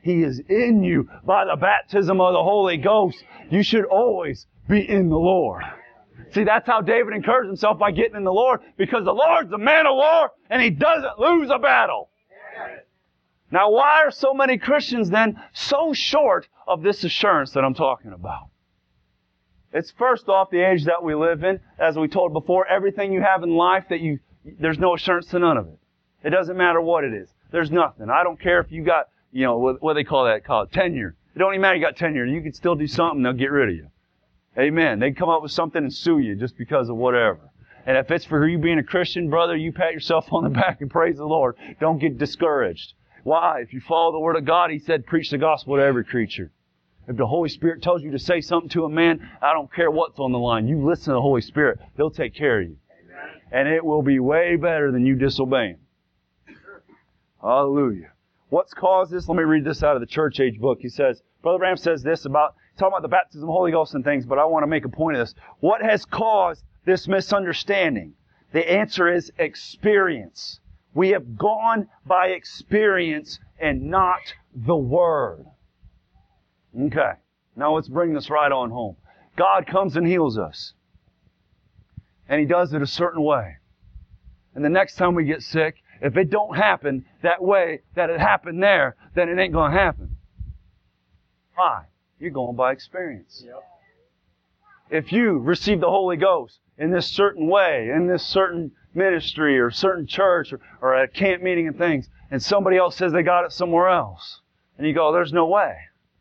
He is in you by the baptism of the Holy Ghost. You should always be in the Lord. See, that's how David encouraged himself, by getting in the Lord, because the Lord's a man of war and He doesn't lose a battle. Now, why are so many Christians then so short of this assurance that I'm talking about? It's first off the age that we live in. As we told before, everything you have in life there's no assurance to none of it. It doesn't matter what it is. There's nothing. I don't care if you got, what do they call that? Tenure. It don't even matter you got tenure. You can still do something, they'll get rid of you. Amen. They come up with something and sue you just because of whatever. And if it's for you being a Christian, brother, you pat yourself on the back and praise the Lord. Don't get discouraged. Why? If you follow the Word of God, He said, preach the gospel to every creature. If the Holy Spirit tells you to say something to a man, I don't care what's on the line. You listen to the Holy Spirit. He'll take care of you. Amen. And it will be way better than you disobeying. Hallelujah. What's caused this? Let me read this out of the Church Age book. He says, Brother Branham says this about, talking about the baptism of the Holy Ghost and things, but I want to make a point of this. What has caused this misunderstanding? The answer is experience. We have gone by experience and not the Word. Okay. Now let's bring this right on home. God comes and heals us. And He does it a certain way. And the next time we get sick, if it don't happen that way that it happened there, then it ain't going to happen. Why? You're going by experience. Yep. If you receive the Holy Ghost in this certain way, in this certain ministry or certain church or at a camp meeting and things, and somebody else says they got it somewhere else, and you go, there's no way.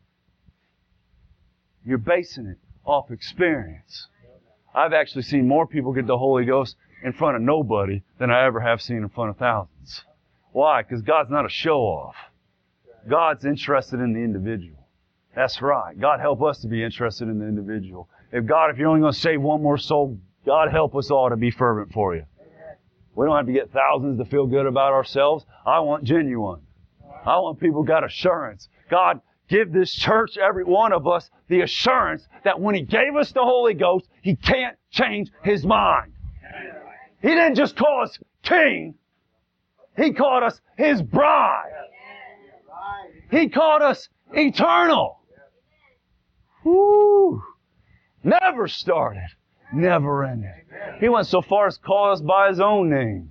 You're basing it off experience. I've actually seen more people get the Holy Ghost in front of nobody than I ever have seen in front of thousands. Why? Because God's not a show-off. God's interested in the individual. That's right. God help us to be interested in the individual. If you're only going to save one more soul, God help us all to be fervent for you. We don't have to get thousands to feel good about ourselves. I want genuine. I want people who got assurance. God, give this church, every one of us, the assurance that when He gave us the Holy Ghost, He can't change His mind. He didn't just call us king. He called us His bride. He called us eternal. Woo! Never started. Never ended. He went so far as to call us by His own name.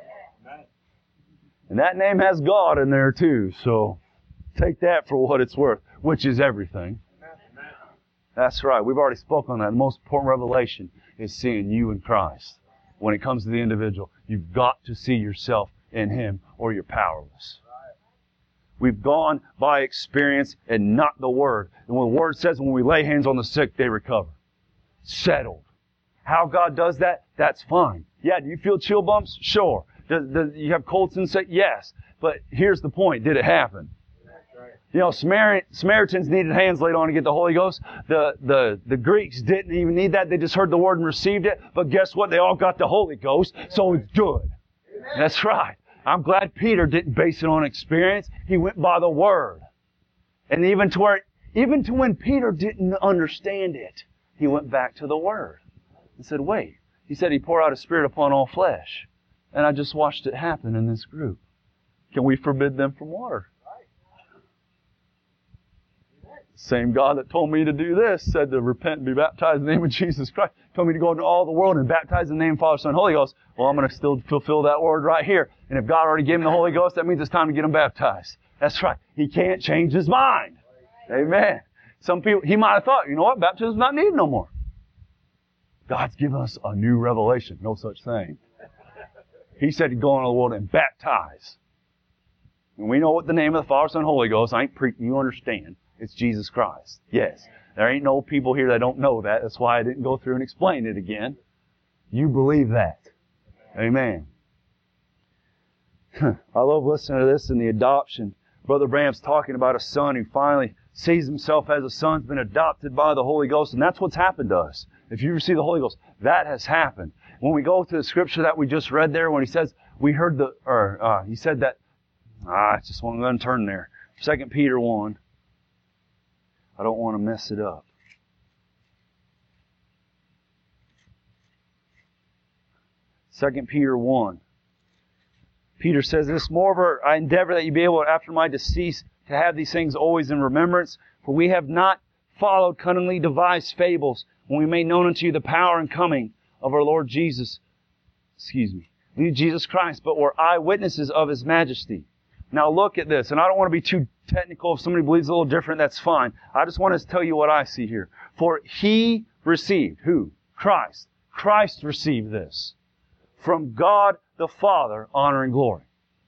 And that name has God in there too, so take that for what it's worth, which is everything. That's right. We've already spoken on that. The most important revelation is seeing you in Christ. When it comes to the individual, you've got to see yourself in Him or you're powerless. We've gone by experience and not the Word. And when the Word says when we lay hands on the sick, they recover. Settled. How God does that, that's fine. Yeah, do you feel chill bumps? Sure. Do you have cold sensation? Yes. But here's the point. Did it happen? You know, Samaritans needed hands laid on to get the Holy Ghost. The Greeks didn't even need that. They just heard the Word and received it. But guess what? They all got the Holy Ghost, so it's good. That's right. I'm glad Peter didn't base it on experience. He went by the Word. And even to when Peter didn't understand it, he went back to the Word and said, wait. He said He poured out His Spirit upon all flesh. And I just watched it happen in this group. Can we forbid them from water? Same God that told me to do this said to repent and be baptized in the name of Jesus Christ. Told me to go into all the world and baptize in the name of Father, Son, and Holy Ghost. Well, I'm going to still fulfill that word right here. And if God already gave him the Holy Ghost, that means it's time to get him baptized. That's right. He can't change his mind. Amen. Some people, he might have thought, you know what, baptism's not needed no more. God's given us a new revelation. No such thing. He said to go into the world and baptize. And we know what the name of the Father, Son, and Holy Ghost. I ain't preaching, you understand. It's Jesus Christ. Yes. There ain't no people here that don't know that. That's why I didn't go through and explain it again. You believe that. Amen. I love listening to this in the adoption. Brother Branham's talking about a son who finally sees himself as a son, has been adopted by the Holy Ghost, and that's what's happened to us. If you receive the Holy Ghost, that has happened. When we go to the scripture that we just read there, when he says, he said that, I just want to turn there. 2 Peter 1. I don't want to mess it up. 2 Peter 1. Peter says this, moreover, I endeavor that you be able, after my decease, to have these things always in remembrance, for we have not followed cunningly devised fables when we made known unto you the power and coming of our Lord Jesus Christ, but were eyewitnesses of His majesty. Now look at this, and I don't want to be too technical. If somebody believes a little different, that's fine. I just want to tell you what I see here. For He received, who? Christ. Christ received this from God the Father, honor and glory.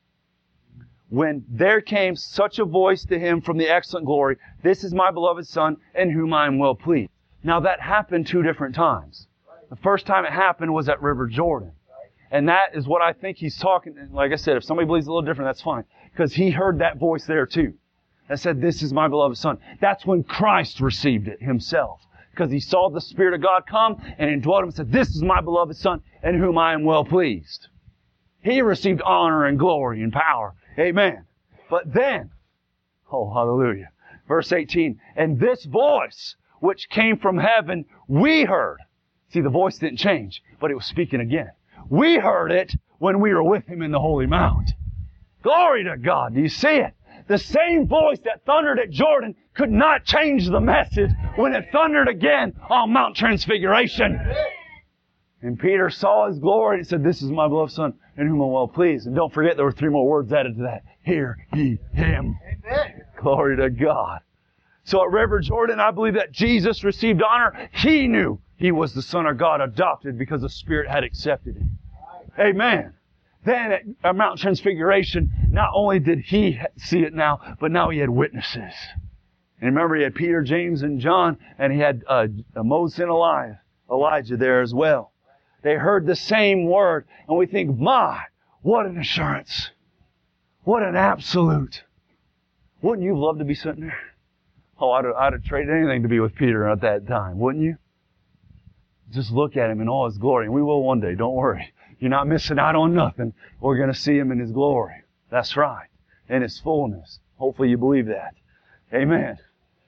When there came such a voice to Him from the excellent glory, this is my beloved Son, in whom I am well pleased. Now that happened 2 different times. The first time it happened was at River Jordan. And that is what I think He's talking. Like I said, if somebody believes a little different, that's fine. Because He heard that voice there too. That said, this is my beloved Son. That's when Christ received it Himself. Because He saw the Spirit of God come and indwelt Him and said, this is my beloved Son, in whom I am well pleased. He received honor and glory and power. Amen. But then, oh, hallelujah. Verse 18, and this voice which came from heaven, we heard. See, the voice didn't change, but it was speaking again. We heard it when we were with Him in the holy mount. Glory to God. Do you see it? The same voice that thundered at Jordan could not change the message when it thundered again on Mount Transfiguration. And Peter saw His glory and said, this is my beloved Son, in whom I'm well pleased. And don't forget, there were 3 more words added to that. Hear ye Him. Amen. Glory to God. So at River Jordan, I believe that Jesus received honor. He knew He was the Son of God, adopted because the Spirit had accepted Him. Amen. Then at Mount Transfiguration, not only did He see it now, but now He had witnesses. And remember, He had Peter, James, and John, and He had Moses and Elijah there as well. They heard the same word, and we think, my, what an assurance. What an absolute. Wouldn't you love to be sitting there? Oh, I'd have traded anything to be with Peter at that time, wouldn't you? Just look at Him in all His glory, and we will one day, don't worry. You're not missing out on nothing. We're going to see Him in His glory. That's right. In His fullness. Hopefully you believe that. Amen.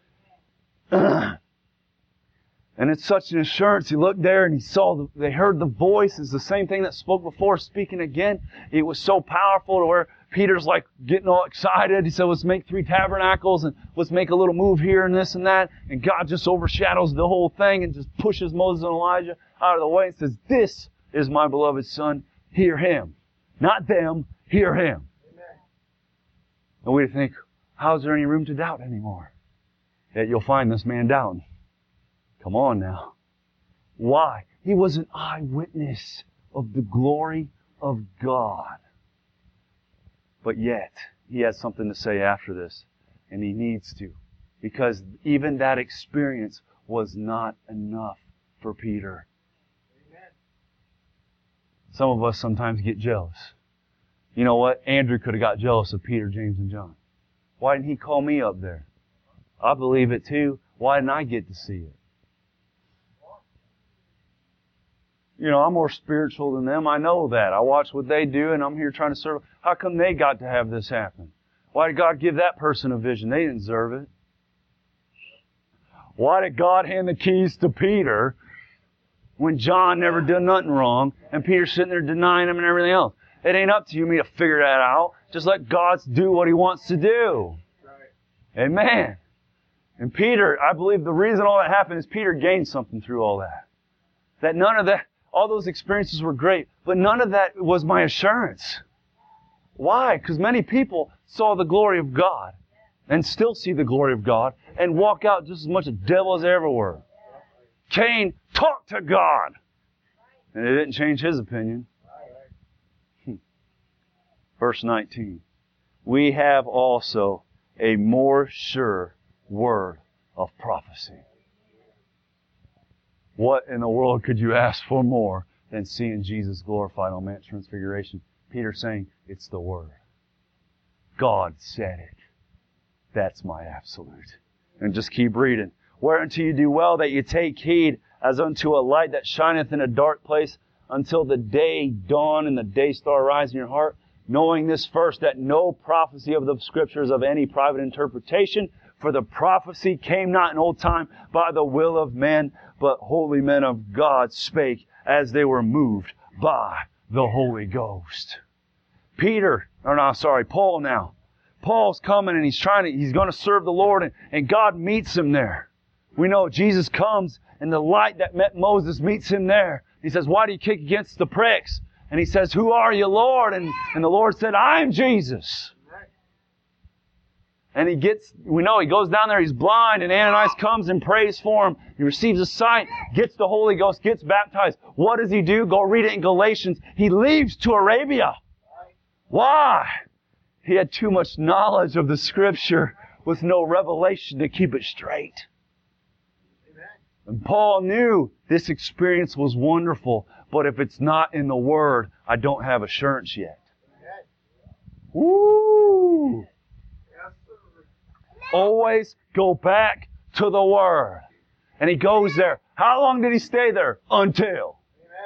And it's such an assurance. He looked there and they heard the voice. It's the same thing that spoke before, speaking again. It was so powerful to where Peter's like getting all excited. He said, let's make 3 tabernacles and let's make a little move here and this and that. And God just overshadows the whole thing and just pushes Moses and Elijah out of the way and says, this is my beloved Son. Hear Him. Not them. Hear Him. Amen. And we think, how's there any room to doubt anymore? Yet you'll find this man doubting. Come on now. Why? He was an eyewitness of the glory of God. But yet, he has something to say after this. And he needs to. Because even that experience was not enough for Peter. Amen. Some of us sometimes get jealous. You know what? Andrew could have got jealous of Peter, James, and John. Why didn't he call me up there? I believe it too. Why didn't I get to see it? You know, I'm more spiritual than them. I know that. I watch what they do and I'm here trying to serve. How come they got to have this happen? Why did God give that person a vision? They didn't deserve it. Why did God hand the keys to Peter when John never did nothing wrong and Peter's sitting there denying Him and everything else? It ain't up to you and me to figure that out. Just let God do what He wants to do. Amen. And Peter, I believe the reason all that happened is Peter gained something through all that. That none of that, all those experiences were great, but none of that was my assurance. Why? Because many people saw the glory of God and still see the glory of God and walk out just as much a devil as they ever were. Cain talked to God, and it didn't change his opinion. Verse 19. We have also a more sure word of prophecy. What in the world could you ask for more than seeing Jesus glorified on Mount Transfiguration? Peter saying, it's the Word. God said it. That's my absolute. And just keep reading. Whereunto you do well that you take heed as unto a light that shineth in a dark place until the day dawn and the day star rise in your heart, knowing this first, that no prophecy of the Scriptures of any private interpretation, for the prophecy came not in old time by the will of men, but holy men of God spake as they were moved by the Holy Ghost. Paul now. Paul's coming and he's going to serve the Lord, and God meets him there. We know Jesus comes and the light that met Moses meets him there. He says, why do you kick against the pricks? And he says, who are you, Lord? And the Lord said, I'm Jesus. And he goes down there, he's blind, and Ananias comes and prays for him. He receives a sight, gets the Holy Ghost, gets baptized. What does he do? Go read it in Galatians. He leaves to Arabia. Why? He had too much knowledge of the Scripture with no revelation to keep it straight. And Paul knew this experience was wonderful, but if it's not in the Word, I don't have assurance yet. Woo! Always go back to the Word. And he goes there. How long did he stay there? Until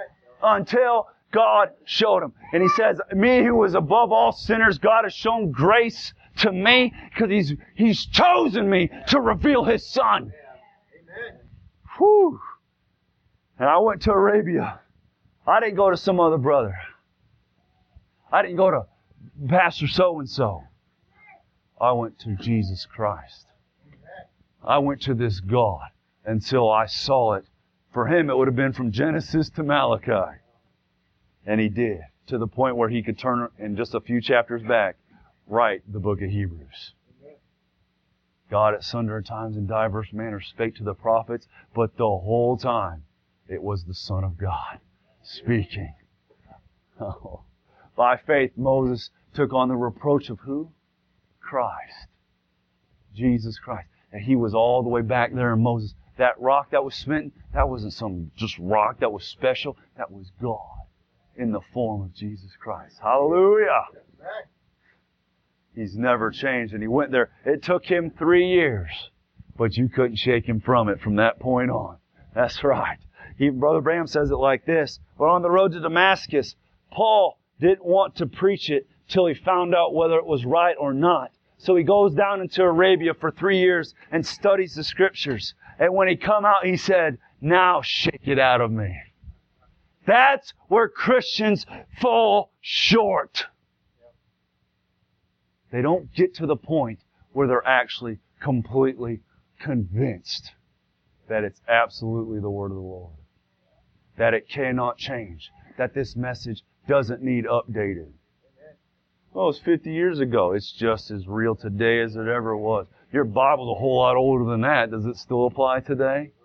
God showed him. And he says, me who was above all sinners, God has shown grace to me because He's chosen me to reveal His Son. Whew. And I went to Arabia. I didn't go to some other brother. I didn't go to Pastor so-and-so. I went to Jesus Christ. I went to this God until I saw it. For him, it would have been from Genesis to Malachi. And he did, to the point where he could turn, in just a few chapters back, write the book of Hebrews. God at sundry times in diverse manners spake to the prophets, but the whole time it was the Son of God speaking. Oh. By faith, Moses took on the reproach of who? Christ. Jesus Christ. And he was all the way back there in Moses. That rock that was smitten, that wasn't some just rock that was special. That was God in the form of Jesus Christ. Hallelujah. He's never changed. And he went there. It took him 3 years. But you couldn't shake him from it from that point on. That's right. Brother Branham says it like this. But on the road to Damascus, Paul didn't want to preach it till he found out whether it was right or not. So he goes down into Arabia for 3 years and studies the Scriptures. And when he come out, he said, now shake it out of me. That's where Christians fall short. They don't get to the point where they're actually completely convinced that it's absolutely the Word of the Lord. That it cannot change. That this message doesn't need updated. Well, it's 50 years ago. It's just as real today as it ever was. Your Bible's a whole lot older than that. Does it still apply today?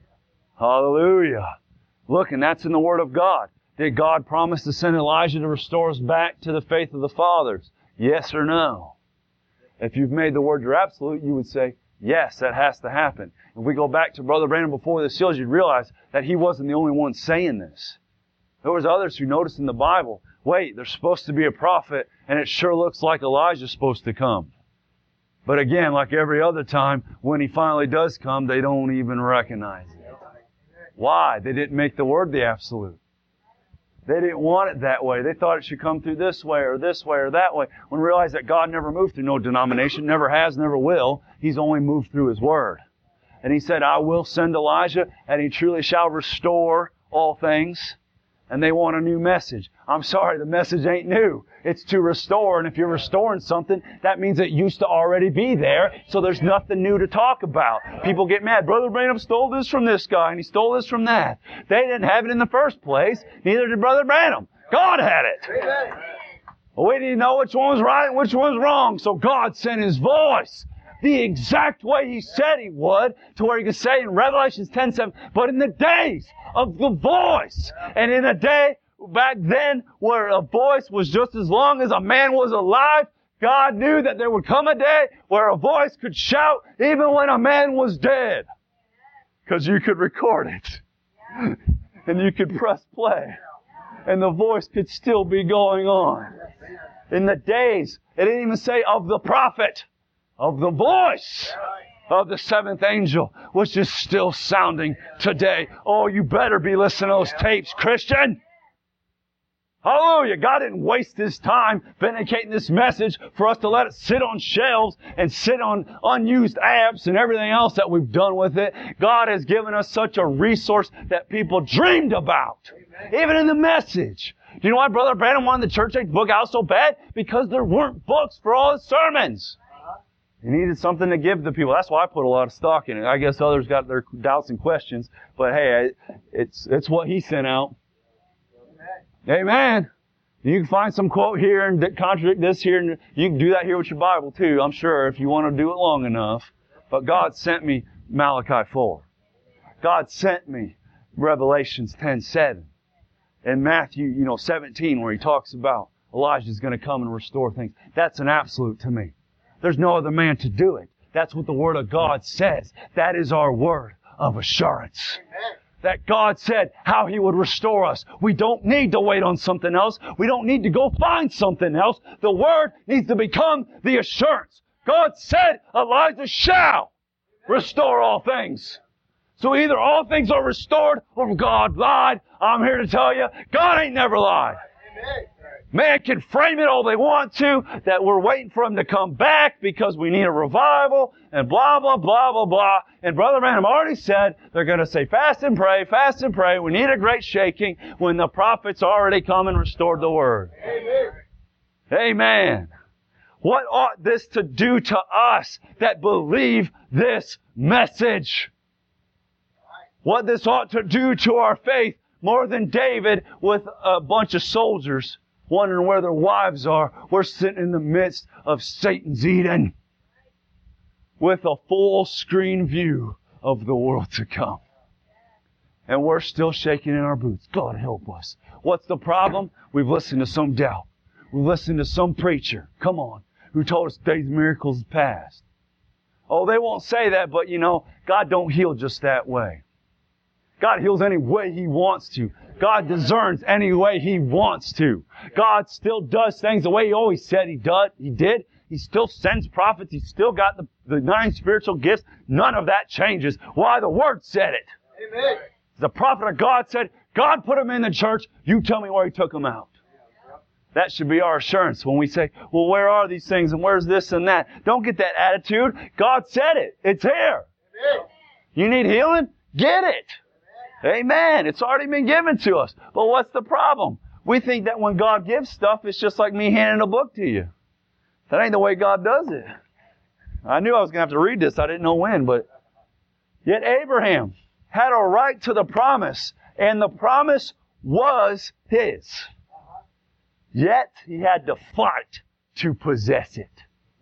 Hallelujah. Look, and that's in the Word of God. Did God promise to send Elijah to restore us back to the faith of the fathers? Yes or no? If you've made the Word your absolute, you would say, yes, that has to happen. If we go back to Brother Branham before the seals, you'd realize that he wasn't the only one saying this. There was others who noticed in the Bible, wait, there's supposed to be a prophet, and it sure looks like Elijah's supposed to come. But again, like every other time, when he finally does come, they don't even recognize it. Why? They didn't make the Word the absolute. They didn't want it that way. They thought it should come through this way or that way. When we realize that God never moved through no denomination, never has, never will. He's only moved through His Word. And He said, I will send Elijah, and He truly shall restore all things. And they want a new message. I'm sorry, the message ain't new. It's to restore. And if you're restoring something, that means it used to already be there. So there's nothing new to talk about. People get mad. Brother Branham stole this from this guy, and he stole this from that. They didn't have it in the first place. Neither did Brother Branham. God had it. Well, we didn't know which one was right and which one was wrong. So God sent His voice the exact way He said He would, to where He could say in Revelation 10:7, but in the days of the voice, and in a day back then where a voice was just as long as a man was alive, God knew that there would come a day where a voice could shout even when a man was dead. Because you could record it. And you could press play. And the voice could still be going on. In the days, it didn't even say of the prophet, of the voice of the seventh angel, which is still sounding today. Oh, you better be listening to those tapes, Christian. Hallelujah. God didn't waste His time vindicating this message for us to let it sit on shelves and sit on unused apps and everything else that we've done with it. God has given us such a resource that people dreamed about. Even in the message. Do you know why Brother Branham wanted the church age book out so bad? Because there weren't books for all his sermons. He needed something to give the people. That's why I put a lot of stock in it. I guess others got their doubts and questions. But hey, it's what he sent out. Amen. You can find some quote here and contradict this here. And you can do that here with your Bible too, I'm sure, if you want to do it long enough. But God sent me Malachi 4. God sent me Revelations 10:7. And Matthew, 17, where he talks about Elijah's going to come and restore things. That's an absolute to me. There's no other man to do it. That's what the Word of God says. That is our word of assurance. Amen. That God said how He would restore us. We don't need to wait on something else. We don't need to go find something else. The Word needs to become the assurance. God said Elijah shall restore all things. So either all things are restored or God lied. I'm here to tell you, God ain't never lied. Amen. Man can frame it all they want to, that we're waiting for Him to come back because we need a revival, and blah, blah, blah, blah, blah. And Brother Branham already said they're going to say, fast and pray, fast and pray. We need a great shaking when the prophets already come and restored the Word. Amen. Amen. What ought this to do to us that believe this message? What this ought to do to our faith more than David with a bunch of soldiers wondering where their wives are. We're sitting in the midst of Satan's Eden with a full screen view of the world to come. And we're still shaking in our boots. God help us. What's the problem? We've listened to some doubt. We've listened to some preacher, come on, who told us days miracles past. Oh, they won't say that, but God don't heal just that way. God heals any way He wants to. God discerns any way He wants to. God still does things the way He always said He did. He still sends prophets. He's still got the 9 spiritual gifts. None of that changes. Why? The Word said it. Amen. The prophet of God said, God put Him in the church. You tell me where He took Him out. That should be our assurance when we say, well, where are these things and where's this and that? Don't get that attitude. God said it. It's here. Amen. You need healing? Get it. Amen. It's already been given to us. But what's the problem? We think that when God gives stuff, it's just like me handing a book to you. That ain't the way God does it. I knew I was going to have to read this. I didn't know when, but yet Abraham had a right to the promise, and the promise was his. Yet he had to fight to possess it.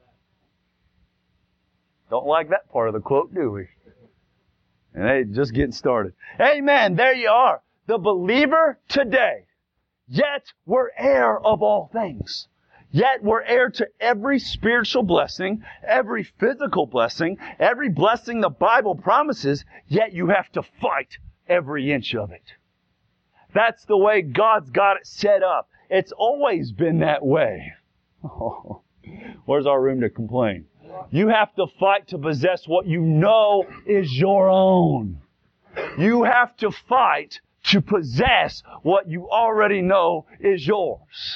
Don't like that part of the quote, do we? And hey, just getting started. Amen. There you are. The believer today. Yet we're heir of all things. Yet we're heir to every spiritual blessing, every physical blessing, every blessing the Bible promises, yet you have to fight every inch of it. That's the way God's got it set up. It's always been that way. Oh, where's our room to complain? You have to fight to possess what you know is your own. You have to fight to possess what you already know is yours.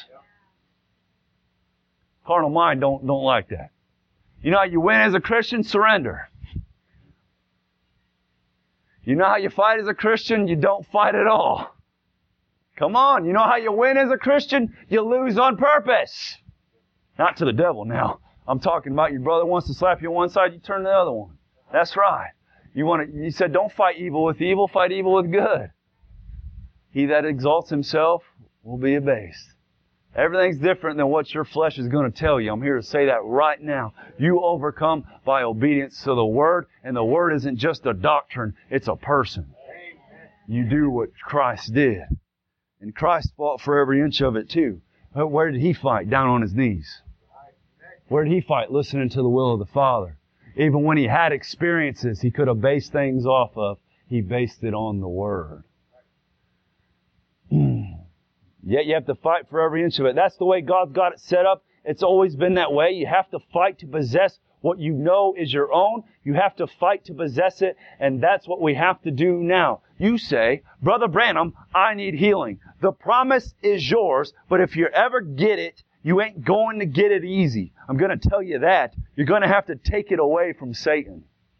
Carnal mind don't like that. You know how you win as a Christian? Surrender. You know how you fight as a Christian? You don't fight at all. Come on. You know how you win as a Christian? You lose on purpose. Not to the devil now. I'm talking about your brother wants to slap you on one side, you turn to the other one. That's right. You said don't fight evil with evil, fight evil with good. He that exalts himself will be abased. Everything's different than what your flesh is going to tell you. I'm here to say that right now. You overcome by obedience to the Word, and the Word isn't just a doctrine, it's a person. You do what Christ did. And Christ fought for every inch of it too. Where did He fight? Down on His knees. Where did He fight? Listening to the will of the Father. Even when He had experiences He could have based things off of, He based it on the Word. Yet you have to fight for every inch of it. That's the way God's got it set up. It's always been that way. You have to fight to possess what you know is your own. You have to fight to possess it, and that's what we have to do now. You say, Brother Branham, I need healing. The promise is yours, but if you ever get it, you ain't going to get it easy. I'm going to tell you that. You're going to have to take it away from Satan.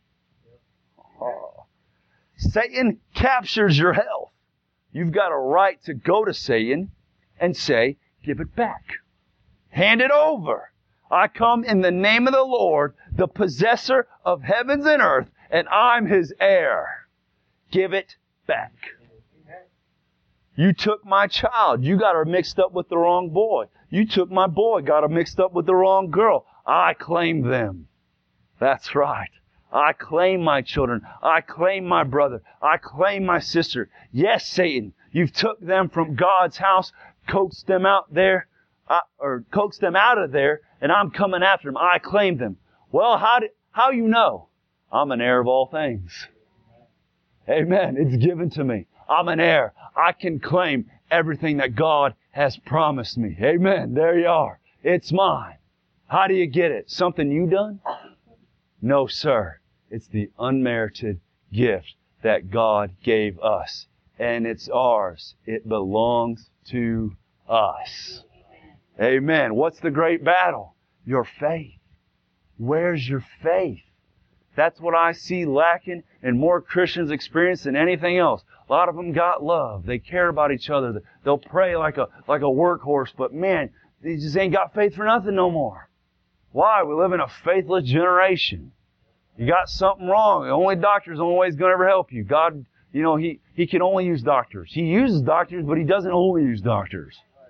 Oh. Satan captures your health. You've got a right to go to Satan and say, give it back. Hand it over. I come in the name of the Lord, the possessor of heavens and earth, and I'm His heir. Give it back. You took my child. You got her mixed up with the wrong boy. You took my boy, got her mixed up with the wrong girl. I claim them. That's right. I claim my children. I claim my brother. I claim my sister. Yes, Satan, you've took them from God's house, coaxed them out there, coaxed them out of there, and I'm coming after them. I claim them. Well, how you know? I'm an heir of all things. Amen. It's given to me. I'm an heir. I can claim everything that God has promised me. Amen. There you are. It's mine. How do you get it? Something you done? No, sir. It's the unmerited gift that God gave us. And it's ours. It belongs to us. Amen. What's the great battle? Your faith. Where's your faith? That's what I see lacking and more Christians experience than anything else. A lot of them got love. They care about each other. They'll pray like a workhorse, but man, they just ain't got faith for nothing no more. Why? We live in a faithless generation. You got something wrong. The only doctor's the only way He's going to ever help you. God, He can only use doctors. He uses doctors, but He doesn't only use doctors.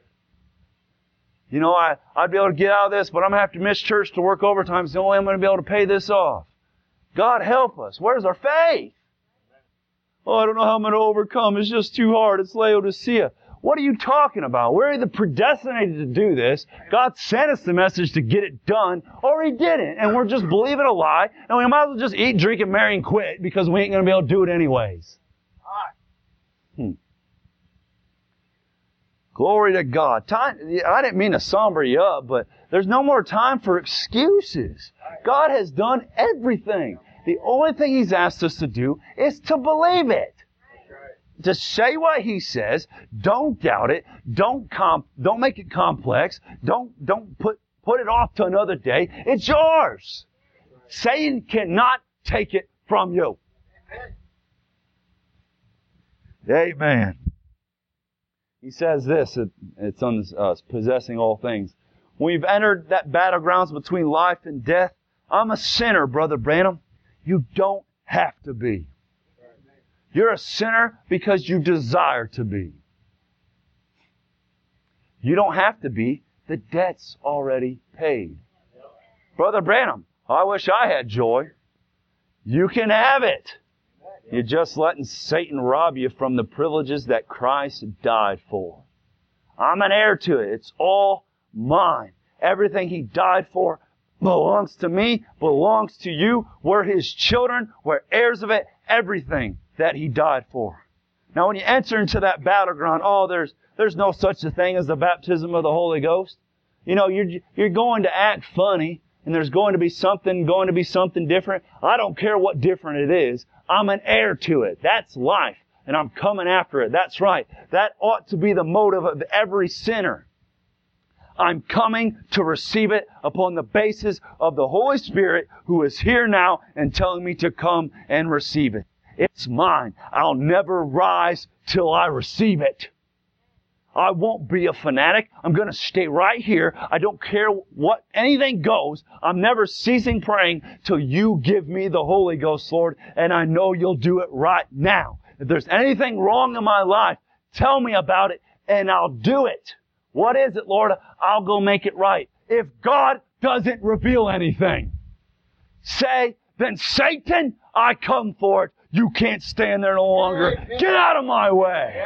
I'd be able to get out of this, but I'm going to have to miss church to work overtime. It's the only way I'm going to be able to pay this off. God help us. Where's our faith? Oh, I don't know how I'm going to overcome. It's just too hard. It's Laodicea. What are you talking about? We're either predestinated to do this, God sent us the message to get it done, or He didn't. And we're just believing a lie, and we might as well just eat, drink, and marry and quit because we ain't going to be able to do it anyways. Glory to God. I didn't mean to somber you up, but there's no more time for excuses. God has done everything. The only thing He's asked us to do is to believe it. To say what He says. Don't doubt it. Don't make it complex. Don't put it off to another day. It's yours. Satan cannot take it from you. Amen. He says this, it's on us, possessing all things. When we've entered that battlegrounds between life and death, I'm a sinner, Brother Branham. You don't have to be. You're a sinner because you desire to be. You don't have to be. The debt's already paid. Brother Branham, I wish I had joy. You can have it. You're just letting Satan rob you from the privileges that Christ died for. I'm an heir to it. It's all mine. Everything He died for belongs to me, belongs to you. We're His children. We're heirs of it. Everything that He died for. Now, when you enter into that battleground, there's no such a thing as the baptism of the Holy Ghost. You're going to act funny, and there's going to be something different. I don't care what different it is. I'm an heir to it. That's life, and I'm coming after it. That's right. That ought to be the motive of every sinner. I'm coming to receive it upon the basis of the Holy Spirit who is here now and telling me to come and receive it. It's mine. I'll never rise till I receive it. I won't be a fanatic. I'm going to stay right here. I don't care what anything goes. I'm never ceasing praying till you give me the Holy Ghost, Lord, and I know You'll do it right now. If there's anything wrong in my life, tell me about it and I'll do it. What is it, Lord? I'll go make it right. If God doesn't reveal anything, say, then Satan, I come for it. You can't stand there no longer. Get out of my way.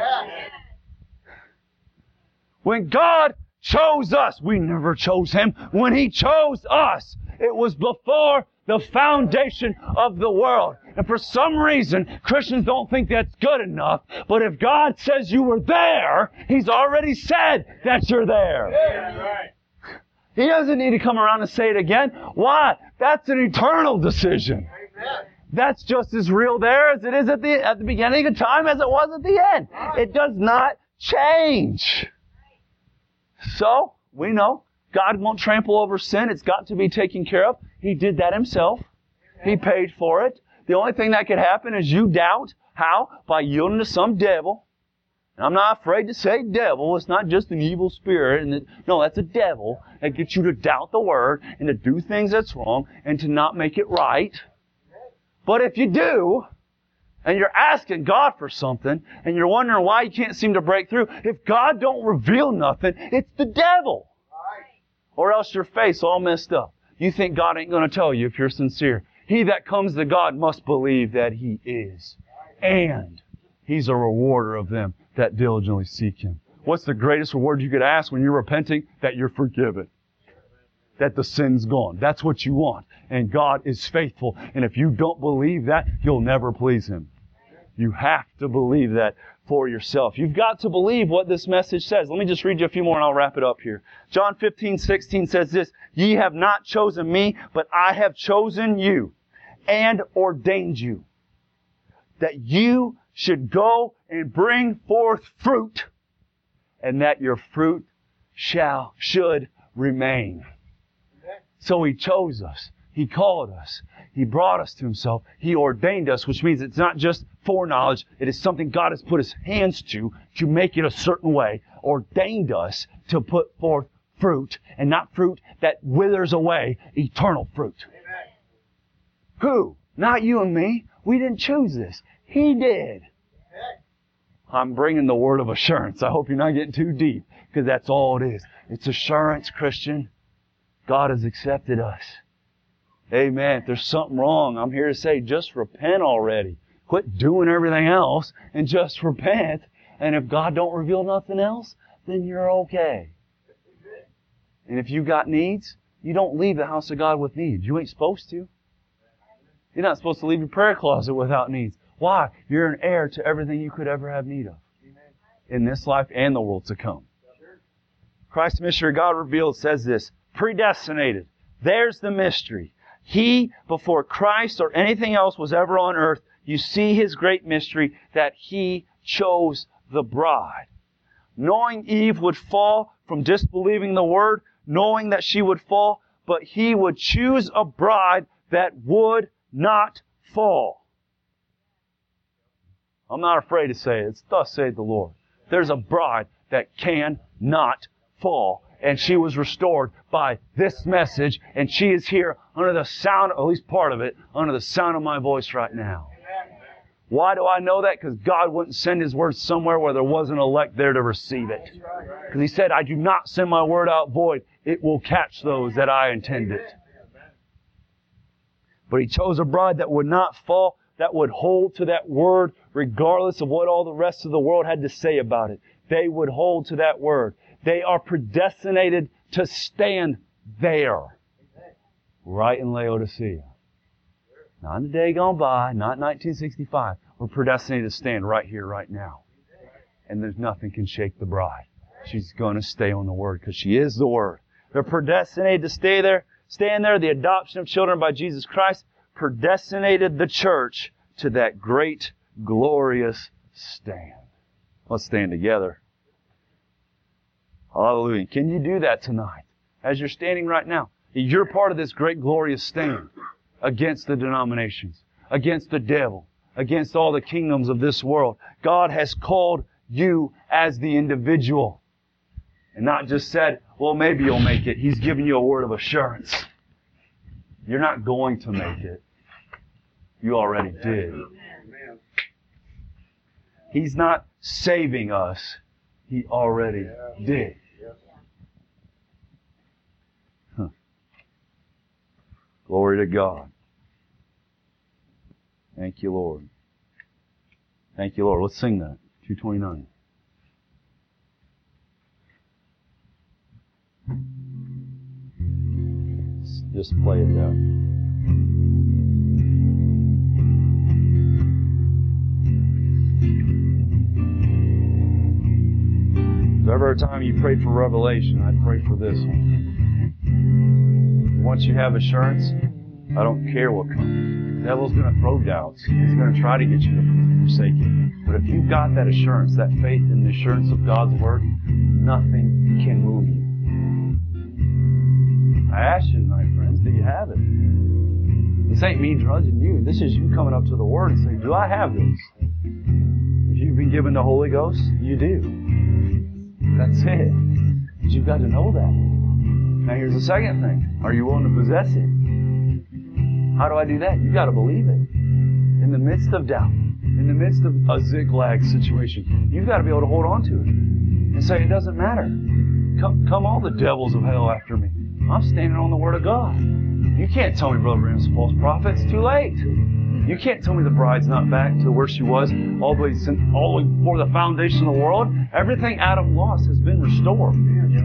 When God chose us, we never chose Him. When He chose us, it was before the foundation of the world. And for some reason, Christians don't think that's good enough. But if God says you were there, He's already said that you're there. He doesn't need to come around and say it again. Why? That's an eternal decision. That's just as real there as it is at the beginning of time as it was at the end. It does not change. So, we know God won't trample over sin. It's got to be taken care of. He did that Himself. He paid for it. The only thing that could happen is you doubt. How? By yielding to some devil. And I'm not afraid to say devil. It's not just an evil spirit. No, that's a devil that gets you to doubt the Word and to do things that's wrong and to not make it right. But if you do, and you're asking God for something, and you're wondering why you can't seem to break through, if God don't reveal nothing, it's the devil. Or else your face all messed up. You think God ain't going to tell you if you're sincere. He that comes to God must believe that He is. And He's a rewarder of them that diligently seek Him. What's the greatest reward you could ask when you're repenting? That you're forgiven. That the sin's gone. That's what you want. And God is faithful. And if you don't believe that, you'll never please Him. You have to believe that for yourself. You've got to believe what this message says. Let me just read you a few more and I'll wrap it up here. John 15:16 says this, "Ye have not chosen me, but I have chosen you and ordained you, that you should go and bring forth fruit, and that your fruit should remain." So He chose us. He called us. He brought us to Himself. He ordained us, which means it's not just foreknowledge. It is something God has put His hands to make it a certain way. Ordained us to put forth fruit, and not fruit that withers away, eternal fruit. Amen. Who? Not you and me. We didn't choose this. He did. I'm bringing the word of assurance. I hope you're not getting too deep, because that's all it is. It's assurance, Christian. God has accepted us. Amen. If there's something wrong, I'm here to say, just repent already. Quit doing everything else and just repent. And if God don't reveal nothing else, then you're okay. And if you got needs, you don't leave the house of God with needs. You ain't supposed to. You're not supposed to leave your prayer closet without needs. Why? You're an heir to everything you could ever have need of in this life and the world to come. Christ's mystery, God revealed, says this, predestinated. There's the mystery. He, before Christ or anything else was ever on earth, you see His great mystery that He chose the bride. Knowing Eve would fall from disbelieving the Word, knowing that she would fall, but He would choose a bride that would not fall. I'm not afraid to say it. It's thus saith the Lord. There's a bride that cannot fall. And she was restored by this message. And she is here under the sound, at least part of it, under the sound of my voice right now. Why do I know that? Because God wouldn't send His word somewhere where there wasn't an elect there to receive it. Because He said, I do not send my word out void. It will catch those that I intended. But He chose a bride that would not fall, that would hold to that word regardless of what all the rest of the world had to say about it. They would hold to that word. They are predestinated to stand there. Right in Laodicea. Not in the day gone by, not 1965. We're predestinated to stand right here, right now. And there's nothing can shake the bride. She's going to stay on the Word because she is the Word. They're predestinated to stay there, stand there. The adoption of children by Jesus Christ predestinated the church to that great, glorious stand. Let's stand together. Hallelujah. Can you do that tonight? As you're standing right now. You're part of this great glorious stand against the denominations, against the devil, against all the kingdoms of this world. God has called you as the individual. And not just said, well, maybe you'll make it. He's given you a word of assurance. You're not going to make it. You already did. He's not saving us. He already did. Glory to God. Thank you, Lord. Thank you, Lord. Let's sing that. 229. Just play it there. If ever a time you prayed for revelation, I'd pray for this one. Once you have assurance, I don't care what comes. The devil's going to throw doubts. He's going to try to get you to forsake it. But if you've got that assurance, that faith in the assurance of God's Word, nothing can move you. I ask you tonight, friends, do you have it? This ain't me judging you. This is you coming up to the Word and saying, do I have this? If you've been given the Holy Ghost, you do. That's it. But you've got to know that. Now here's the second thing. Are you willing to possess it? How do I do that? You've got to believe it. In the midst of doubt, in the midst of a zigzag situation, you've got to be able to hold on to it and say, it doesn't matter. Come all the devils of hell after me. I'm standing on the Word of God. You can't tell me Brother Branham's a false prophet. It's too late. You can't tell me the bride's not back to where she was all the way before the foundation of the world. Everything Adam lost has been restored.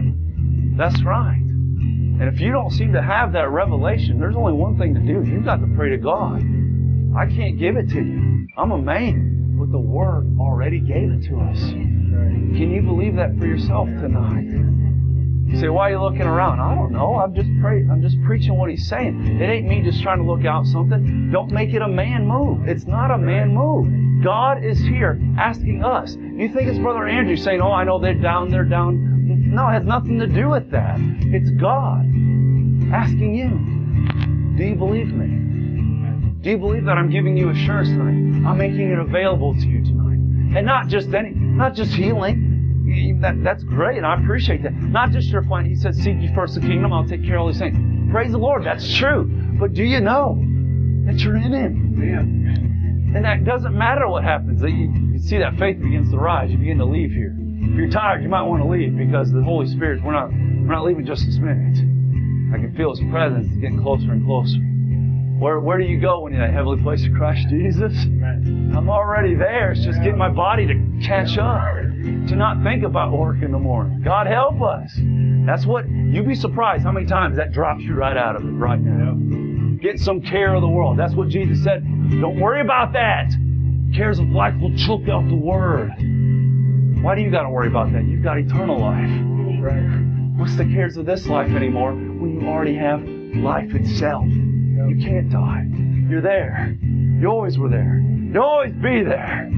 That's right. And if you don't seem to have that revelation, there's only one thing to do. You've got to pray to God. I can't give it to you. I'm a man, but the Word already gave it to us. Can you believe that for yourself tonight? You say, why are you looking around? I don't know. I'm just preaching what He's saying. It ain't me just trying to look out something. Don't make it a man move. It's not a man move. God is here asking us. You think it's Brother Andrew saying, oh, I know they're down. No, it has nothing to do with that. It's God asking you, do you believe me? Do you believe that I'm giving you assurance tonight? I'm making it available to you tonight. And not just healing. That's great, and I appreciate that. Not just your fine. He said, seek ye first the kingdom, I'll take care of all these things. Praise the Lord, that's true. But do you know that you're in Him? Yeah. And that doesn't matter what happens. You see that faith begins to rise. You begin to leave here. If you're tired, you might want to leave because the Holy Spirit, we're not leaving just this minute. I can feel His presence getting closer and closer. Where do you go when you're in that heavenly place of Christ Jesus? I'm already there. It's just getting my body to catch up, to not think about work in the morning. God help us. That's what, you'd be surprised how many times that drops you right out of it right now. Get some care of the world. That's what Jesus said. Don't worry about that. Cares of life will choke out the Word. Why do you got to worry about that? You've got eternal life. What's the cares of this life anymore when you already have life itself? You can't die. You're there. You always were there. You'll always be there.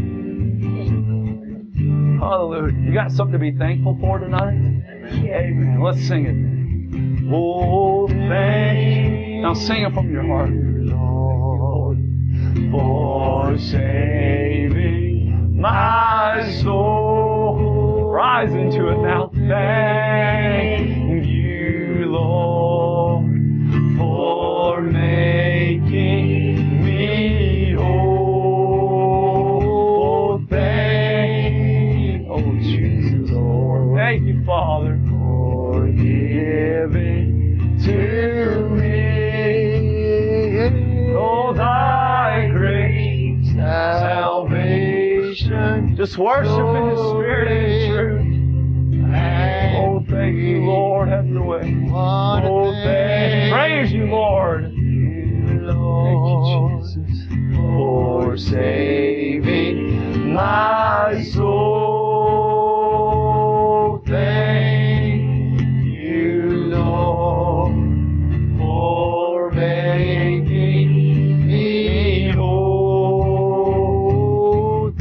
Hallelujah. You got something to be thankful for tonight? Amen. Let's sing it. Oh, thank you. Now sing it from your heart. Lord, for saving my soul. Rise into it now. Thank you, Lord, for making me whole. Oh, Jesus, Lord. Thank you, Father, for giving to me all Thy great salvation. Just worship in the Spirit and truth. Oh, thank you, Lord. Have your way. Oh, thank you. Praise you, Lord. Thank you, Jesus, for saving my soul. Thank you, Lord, for making me whole.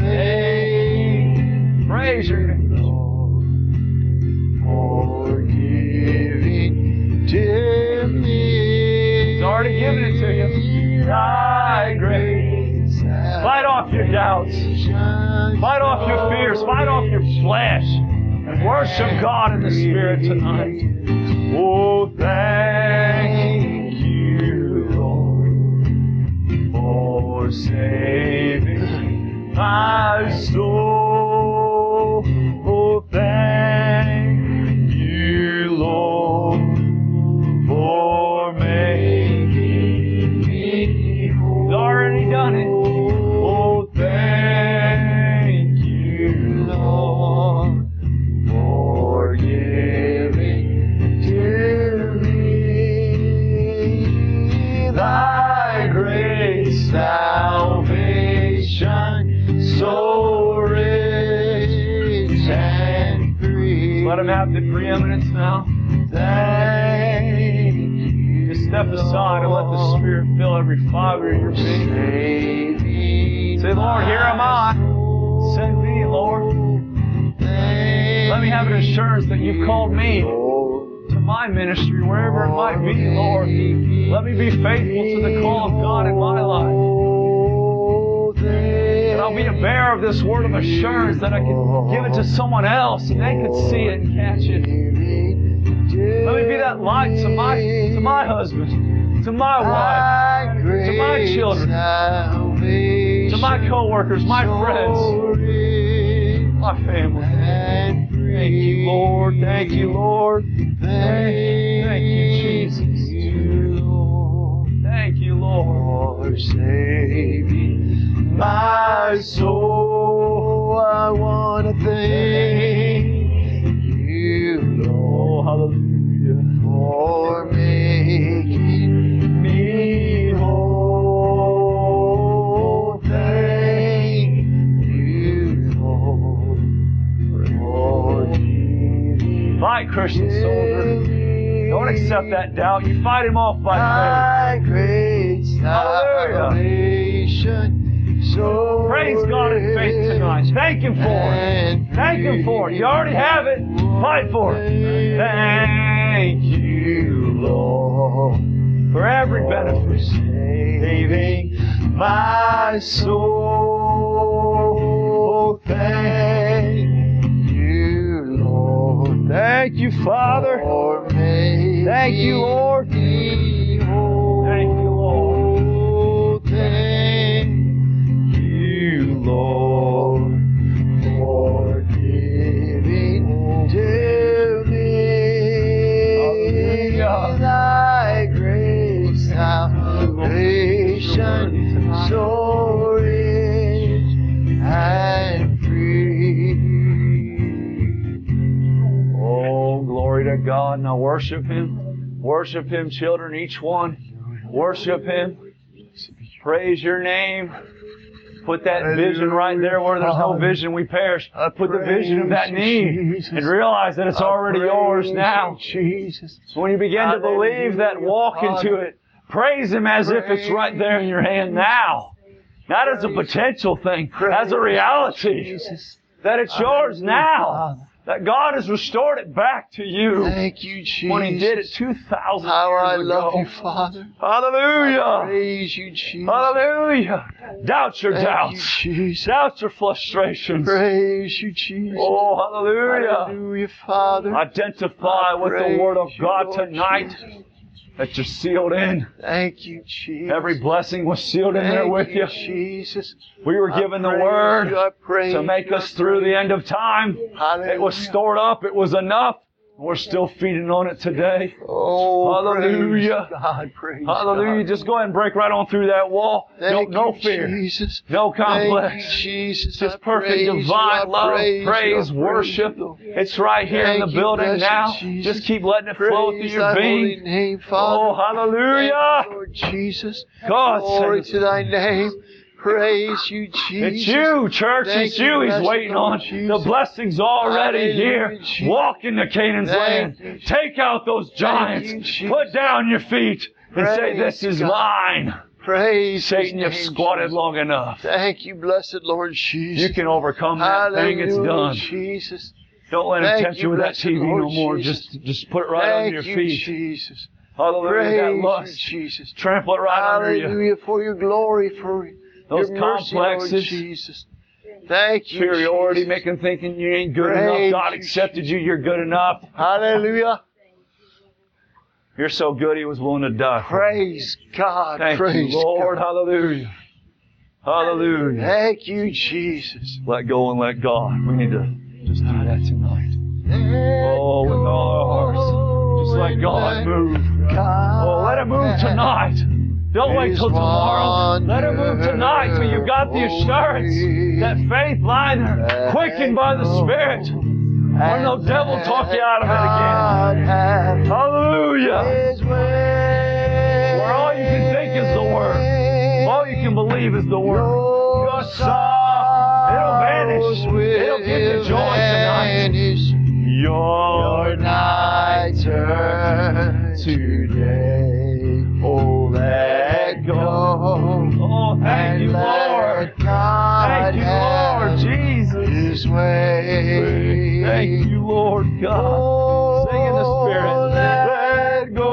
Praise your name, Lord, for giving to me. He's already given it to you. Thy grace. Fight off your doubts. Fight off your fears. Fight off your flesh. And worship God in the Spirit tonight. Oh, thank you, Lord, for saving my soul. Oh, thank you, Lord, for making me whole. He's already done it. Oh, thank you, Lord, for giving to me Thy great salvation, so rich and free. Let Him have the preeminence now. Thank you. Just step aside and let the Spirit fill every fiber of your being. Say, Lord, here am I. Send me, Lord. Let me have an assurance that You've called me to my ministry, wherever it might be, Lord. Let me be faithful to the call of God in my life. And I'll be a bearer of this word of assurance that I can give it to someone else and they can see it and catch it. Let me be that light to my husband, to my wife, to my children, to my co-workers, my friends, my family. Thank you, Lord. Thank you, Lord. Thank you, Jesus. Thank you, Lord. Saving my soul, I want to thank you, Lord. Oh, hallelujah. For making me whole. Thank you, Lord, for giving Fight, Christian soldier. Don't accept that doubt. You fight him off by my great Hallelujah. salvation. So faith. Praise God in faith tonight. Thank Him for it. Thank Him for it. You already have it. Fight for it. Thank you, Lord, for every benefit. saving my soul. Thank you, Lord. Thank you, Father. For making Thank you, Lord. me whole. Thank you, Lord. Thank you, Lord, for giving to me Hallelujah. thy great salvation, so rich and free. Oh, glory to God. Now worship Him. Worship Him, children, each one. Worship Him. Praise your name. Put that vision right there where there's no vision, we perish. Put the vision of that need and realize that it's already yours now. Jesus. When you begin to believe that, walk into it. Praise Him as if it's right there in your hand now. Not as a potential thing, as a reality. That it's yours now. That God has restored it back to you Thank you, Jesus. when He did it 2,000 How I years love ago. you, Father. Hallelujah. Praise you, Jesus. Hallelujah. Doubt your Thank doubts. you, Jesus. Doubt your frustrations. Praise you, Jesus. Oh, hallelujah. Hallelujah, Father. Identify with the Praise Word of you, God Lord tonight. Jesus. That you're sealed in. Thank you, Jesus. Every blessing was sealed in there Thank with you. Jesus. We were I given the praise Word you, I praise to make you, I us through the end of time. Hallelujah. It was stored up. It was enough. We're still feeding on it today. Oh, Hallelujah. Praise God, praise Hallelujah. God. Just go ahead and break right on through that wall. Thank No you, fear. Jesus. No complex. Thank you, Jesus. Just I perfect praise you, divine I love, praise you, I praise, worship. you, Lord. It's right here in Thank the you, building blessed now. Jesus. Just keep letting it flow through Praise your thy holy being. name, Father. Oh, hallelujah. Thank you, Lord Jesus. God, Glory send to thy name. Praise you, Jesus. It's you, church. Thank It's you He's blessed waiting Lord on. Jesus. The blessing's already Hallelujah, here. Jesus. Walk into Canaan's Thank land. you, Jesus. Take out those giants. you, Jesus. Put down your feet and say, Praise this is God. mine. Praise Satan, his you've name, squatted Jesus. long enough. Thank you, blessed Lord Jesus. You can overcome that thing. It's Hallelujah, done. Jesus. Don't let him Thank tempt you you, with that blessed TV no Lord more. Jesus. Just put it right Thank under your you, feet. Jesus. Hallelujah. Praise That you, lust. Jesus. Trample it right under you. Hallelujah for your glory, for Those your mercy, Lord complexes. Jesus. Thank you, Superiority, Jesus. making thinking you ain't good Praise enough. God you, accepted you. You're good enough. Hallelujah. You're so good He was willing to die for you. Praise God. Thank Praise you, Lord. God. Hallelujah. Hallelujah. Thank you, Jesus. Let go and let God. We need to just do that tonight. Oh, with all our hearts. Just let God move. Oh, let Him move tonight. Don't wait till tomorrow. Let Him move tonight till you've got the assurance, that faith lying there, quickened by the Spirit. Where no devil talk you out of it again. Hallelujah. Where all you can think is the Word. All you can believe is the Word. Your song, it'll vanish. It'll give you joy tonight. Your night turn today. Oh, let go. Oh, thank you, Lord. Thank you, Lord Jesus. His way. Thank you, Lord God. Sing in the Spirit. Let go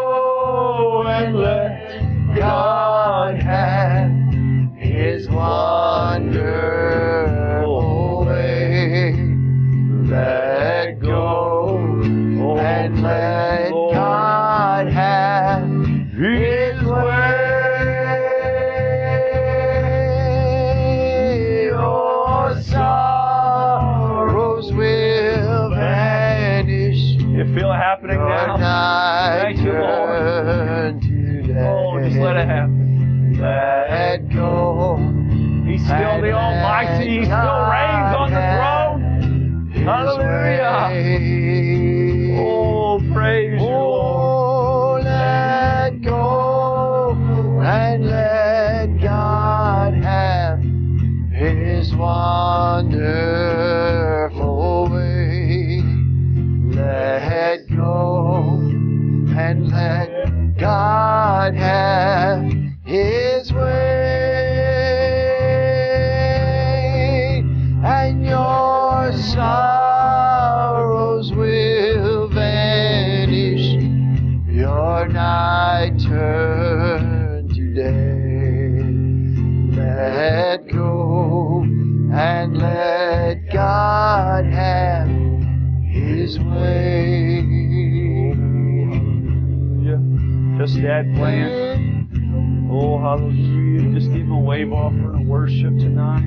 and let God have His wonder. Just let it happen. Let go. He's still the Almighty. He still reigns on the throne. Hallelujah. Oh, praise you, Lord. Let go and let God have His wonderful way. Let go and let God have His way, and your sorrows will vanish, your night turn to day. Let go and let God have His way. Just Dad playing. Oh, hallelujah. Just give Him a wave offering of worship tonight.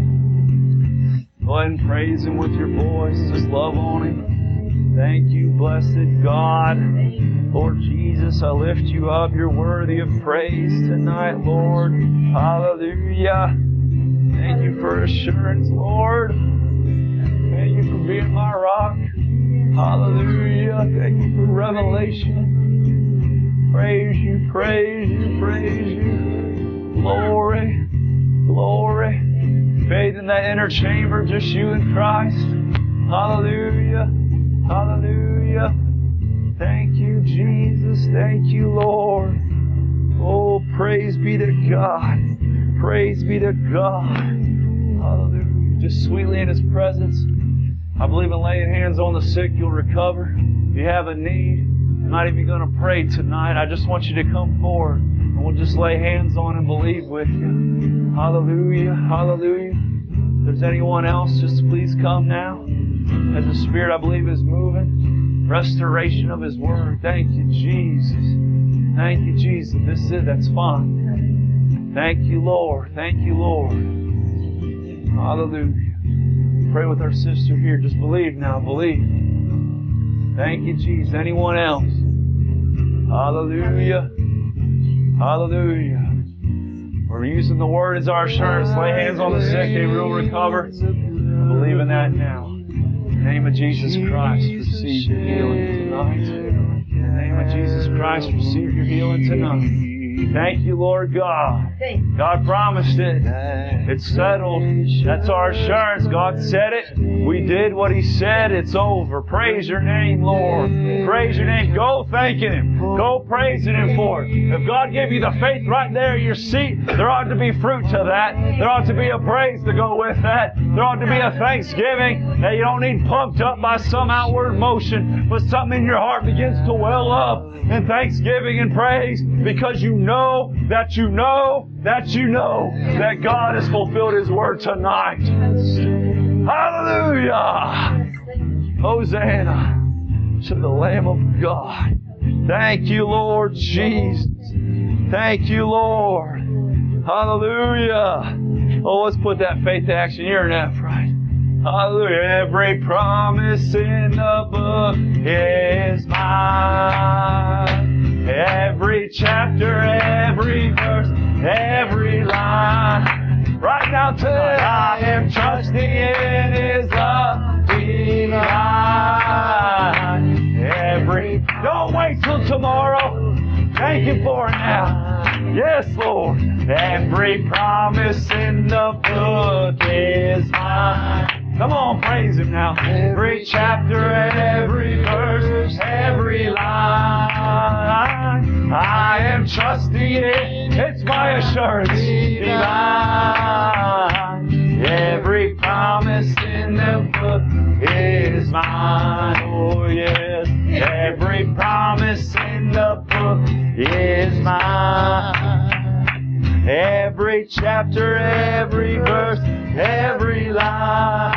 Go ahead and praise Him with your voice. Just love on Him. Thank you, blessed God. Lord Jesus, I lift you up. You're worthy of praise tonight, Lord. Hallelujah. Thank you for assurance, Lord. Thank you for being my rock. Hallelujah. Thank you for revelation. Praise you, praise you, praise you. Glory, glory. Faith in that inner chamber, just you and Christ. Hallelujah, hallelujah. Thank you, Jesus. Thank you, Lord. Oh, praise be to God. Praise be to God. Hallelujah. Just sweetly in His presence. I believe in laying hands on the sick, you'll recover. If you have a need, I'm not even going to pray tonight. I just want you to come forward and we'll just lay hands on and believe with you. Hallelujah, hallelujah. If there's anyone else, just please come now. As the Spirit, I believe, is moving. Restoration of His Word. Thank you, Jesus. Thank you, Jesus. This is it. That's fine. Thank you, Lord. Thank you, Lord. Hallelujah. Pray with our sister here. Just believe now. Believe. Thank you, Jesus. Anyone else? Hallelujah. Hallelujah. We're using the Word as our assurance. Lay hands on the sick. They will recover. Believe in that now. In the name of Jesus Christ, receive your healing tonight. In the name of Jesus Christ, receive your healing tonight. Thank you, Lord God. God promised it. It's settled. That's our assurance. God said it. We did what He said. It's over. Praise your name, Lord. Praise your name. Go thanking Him. Go praising Him for it. If God gave you the faith right there in your seat, there ought to be fruit to that. There ought to be a praise to go with that. There ought to be a thanksgiving that you don't need pumped up by some outward motion, but something in your heart begins to well up in thanksgiving and praise because you know that you know that you know that God has fulfilled His Word tonight. Hallelujah! Hosanna to the Lamb of God. Thank you, Lord Jesus. Thank you, Lord. Hallelujah. Oh, let's put that faith to action. You're an Ephraim. Hallelujah. Every promise in the book is mine. Every chapter, every verse, every line. Right now tonight, I am trusting in His love divine. Don't wait till tomorrow. Thank Him for it now. Yes, Lord. Every promise in the book is mine. Come on, praise Him now. Every chapter, every verse, every line. I am trusting in, it's my assurance divine. Every promise in the book is mine. Oh, yes. Every promise in the book is mine. Every chapter, every verse, every line.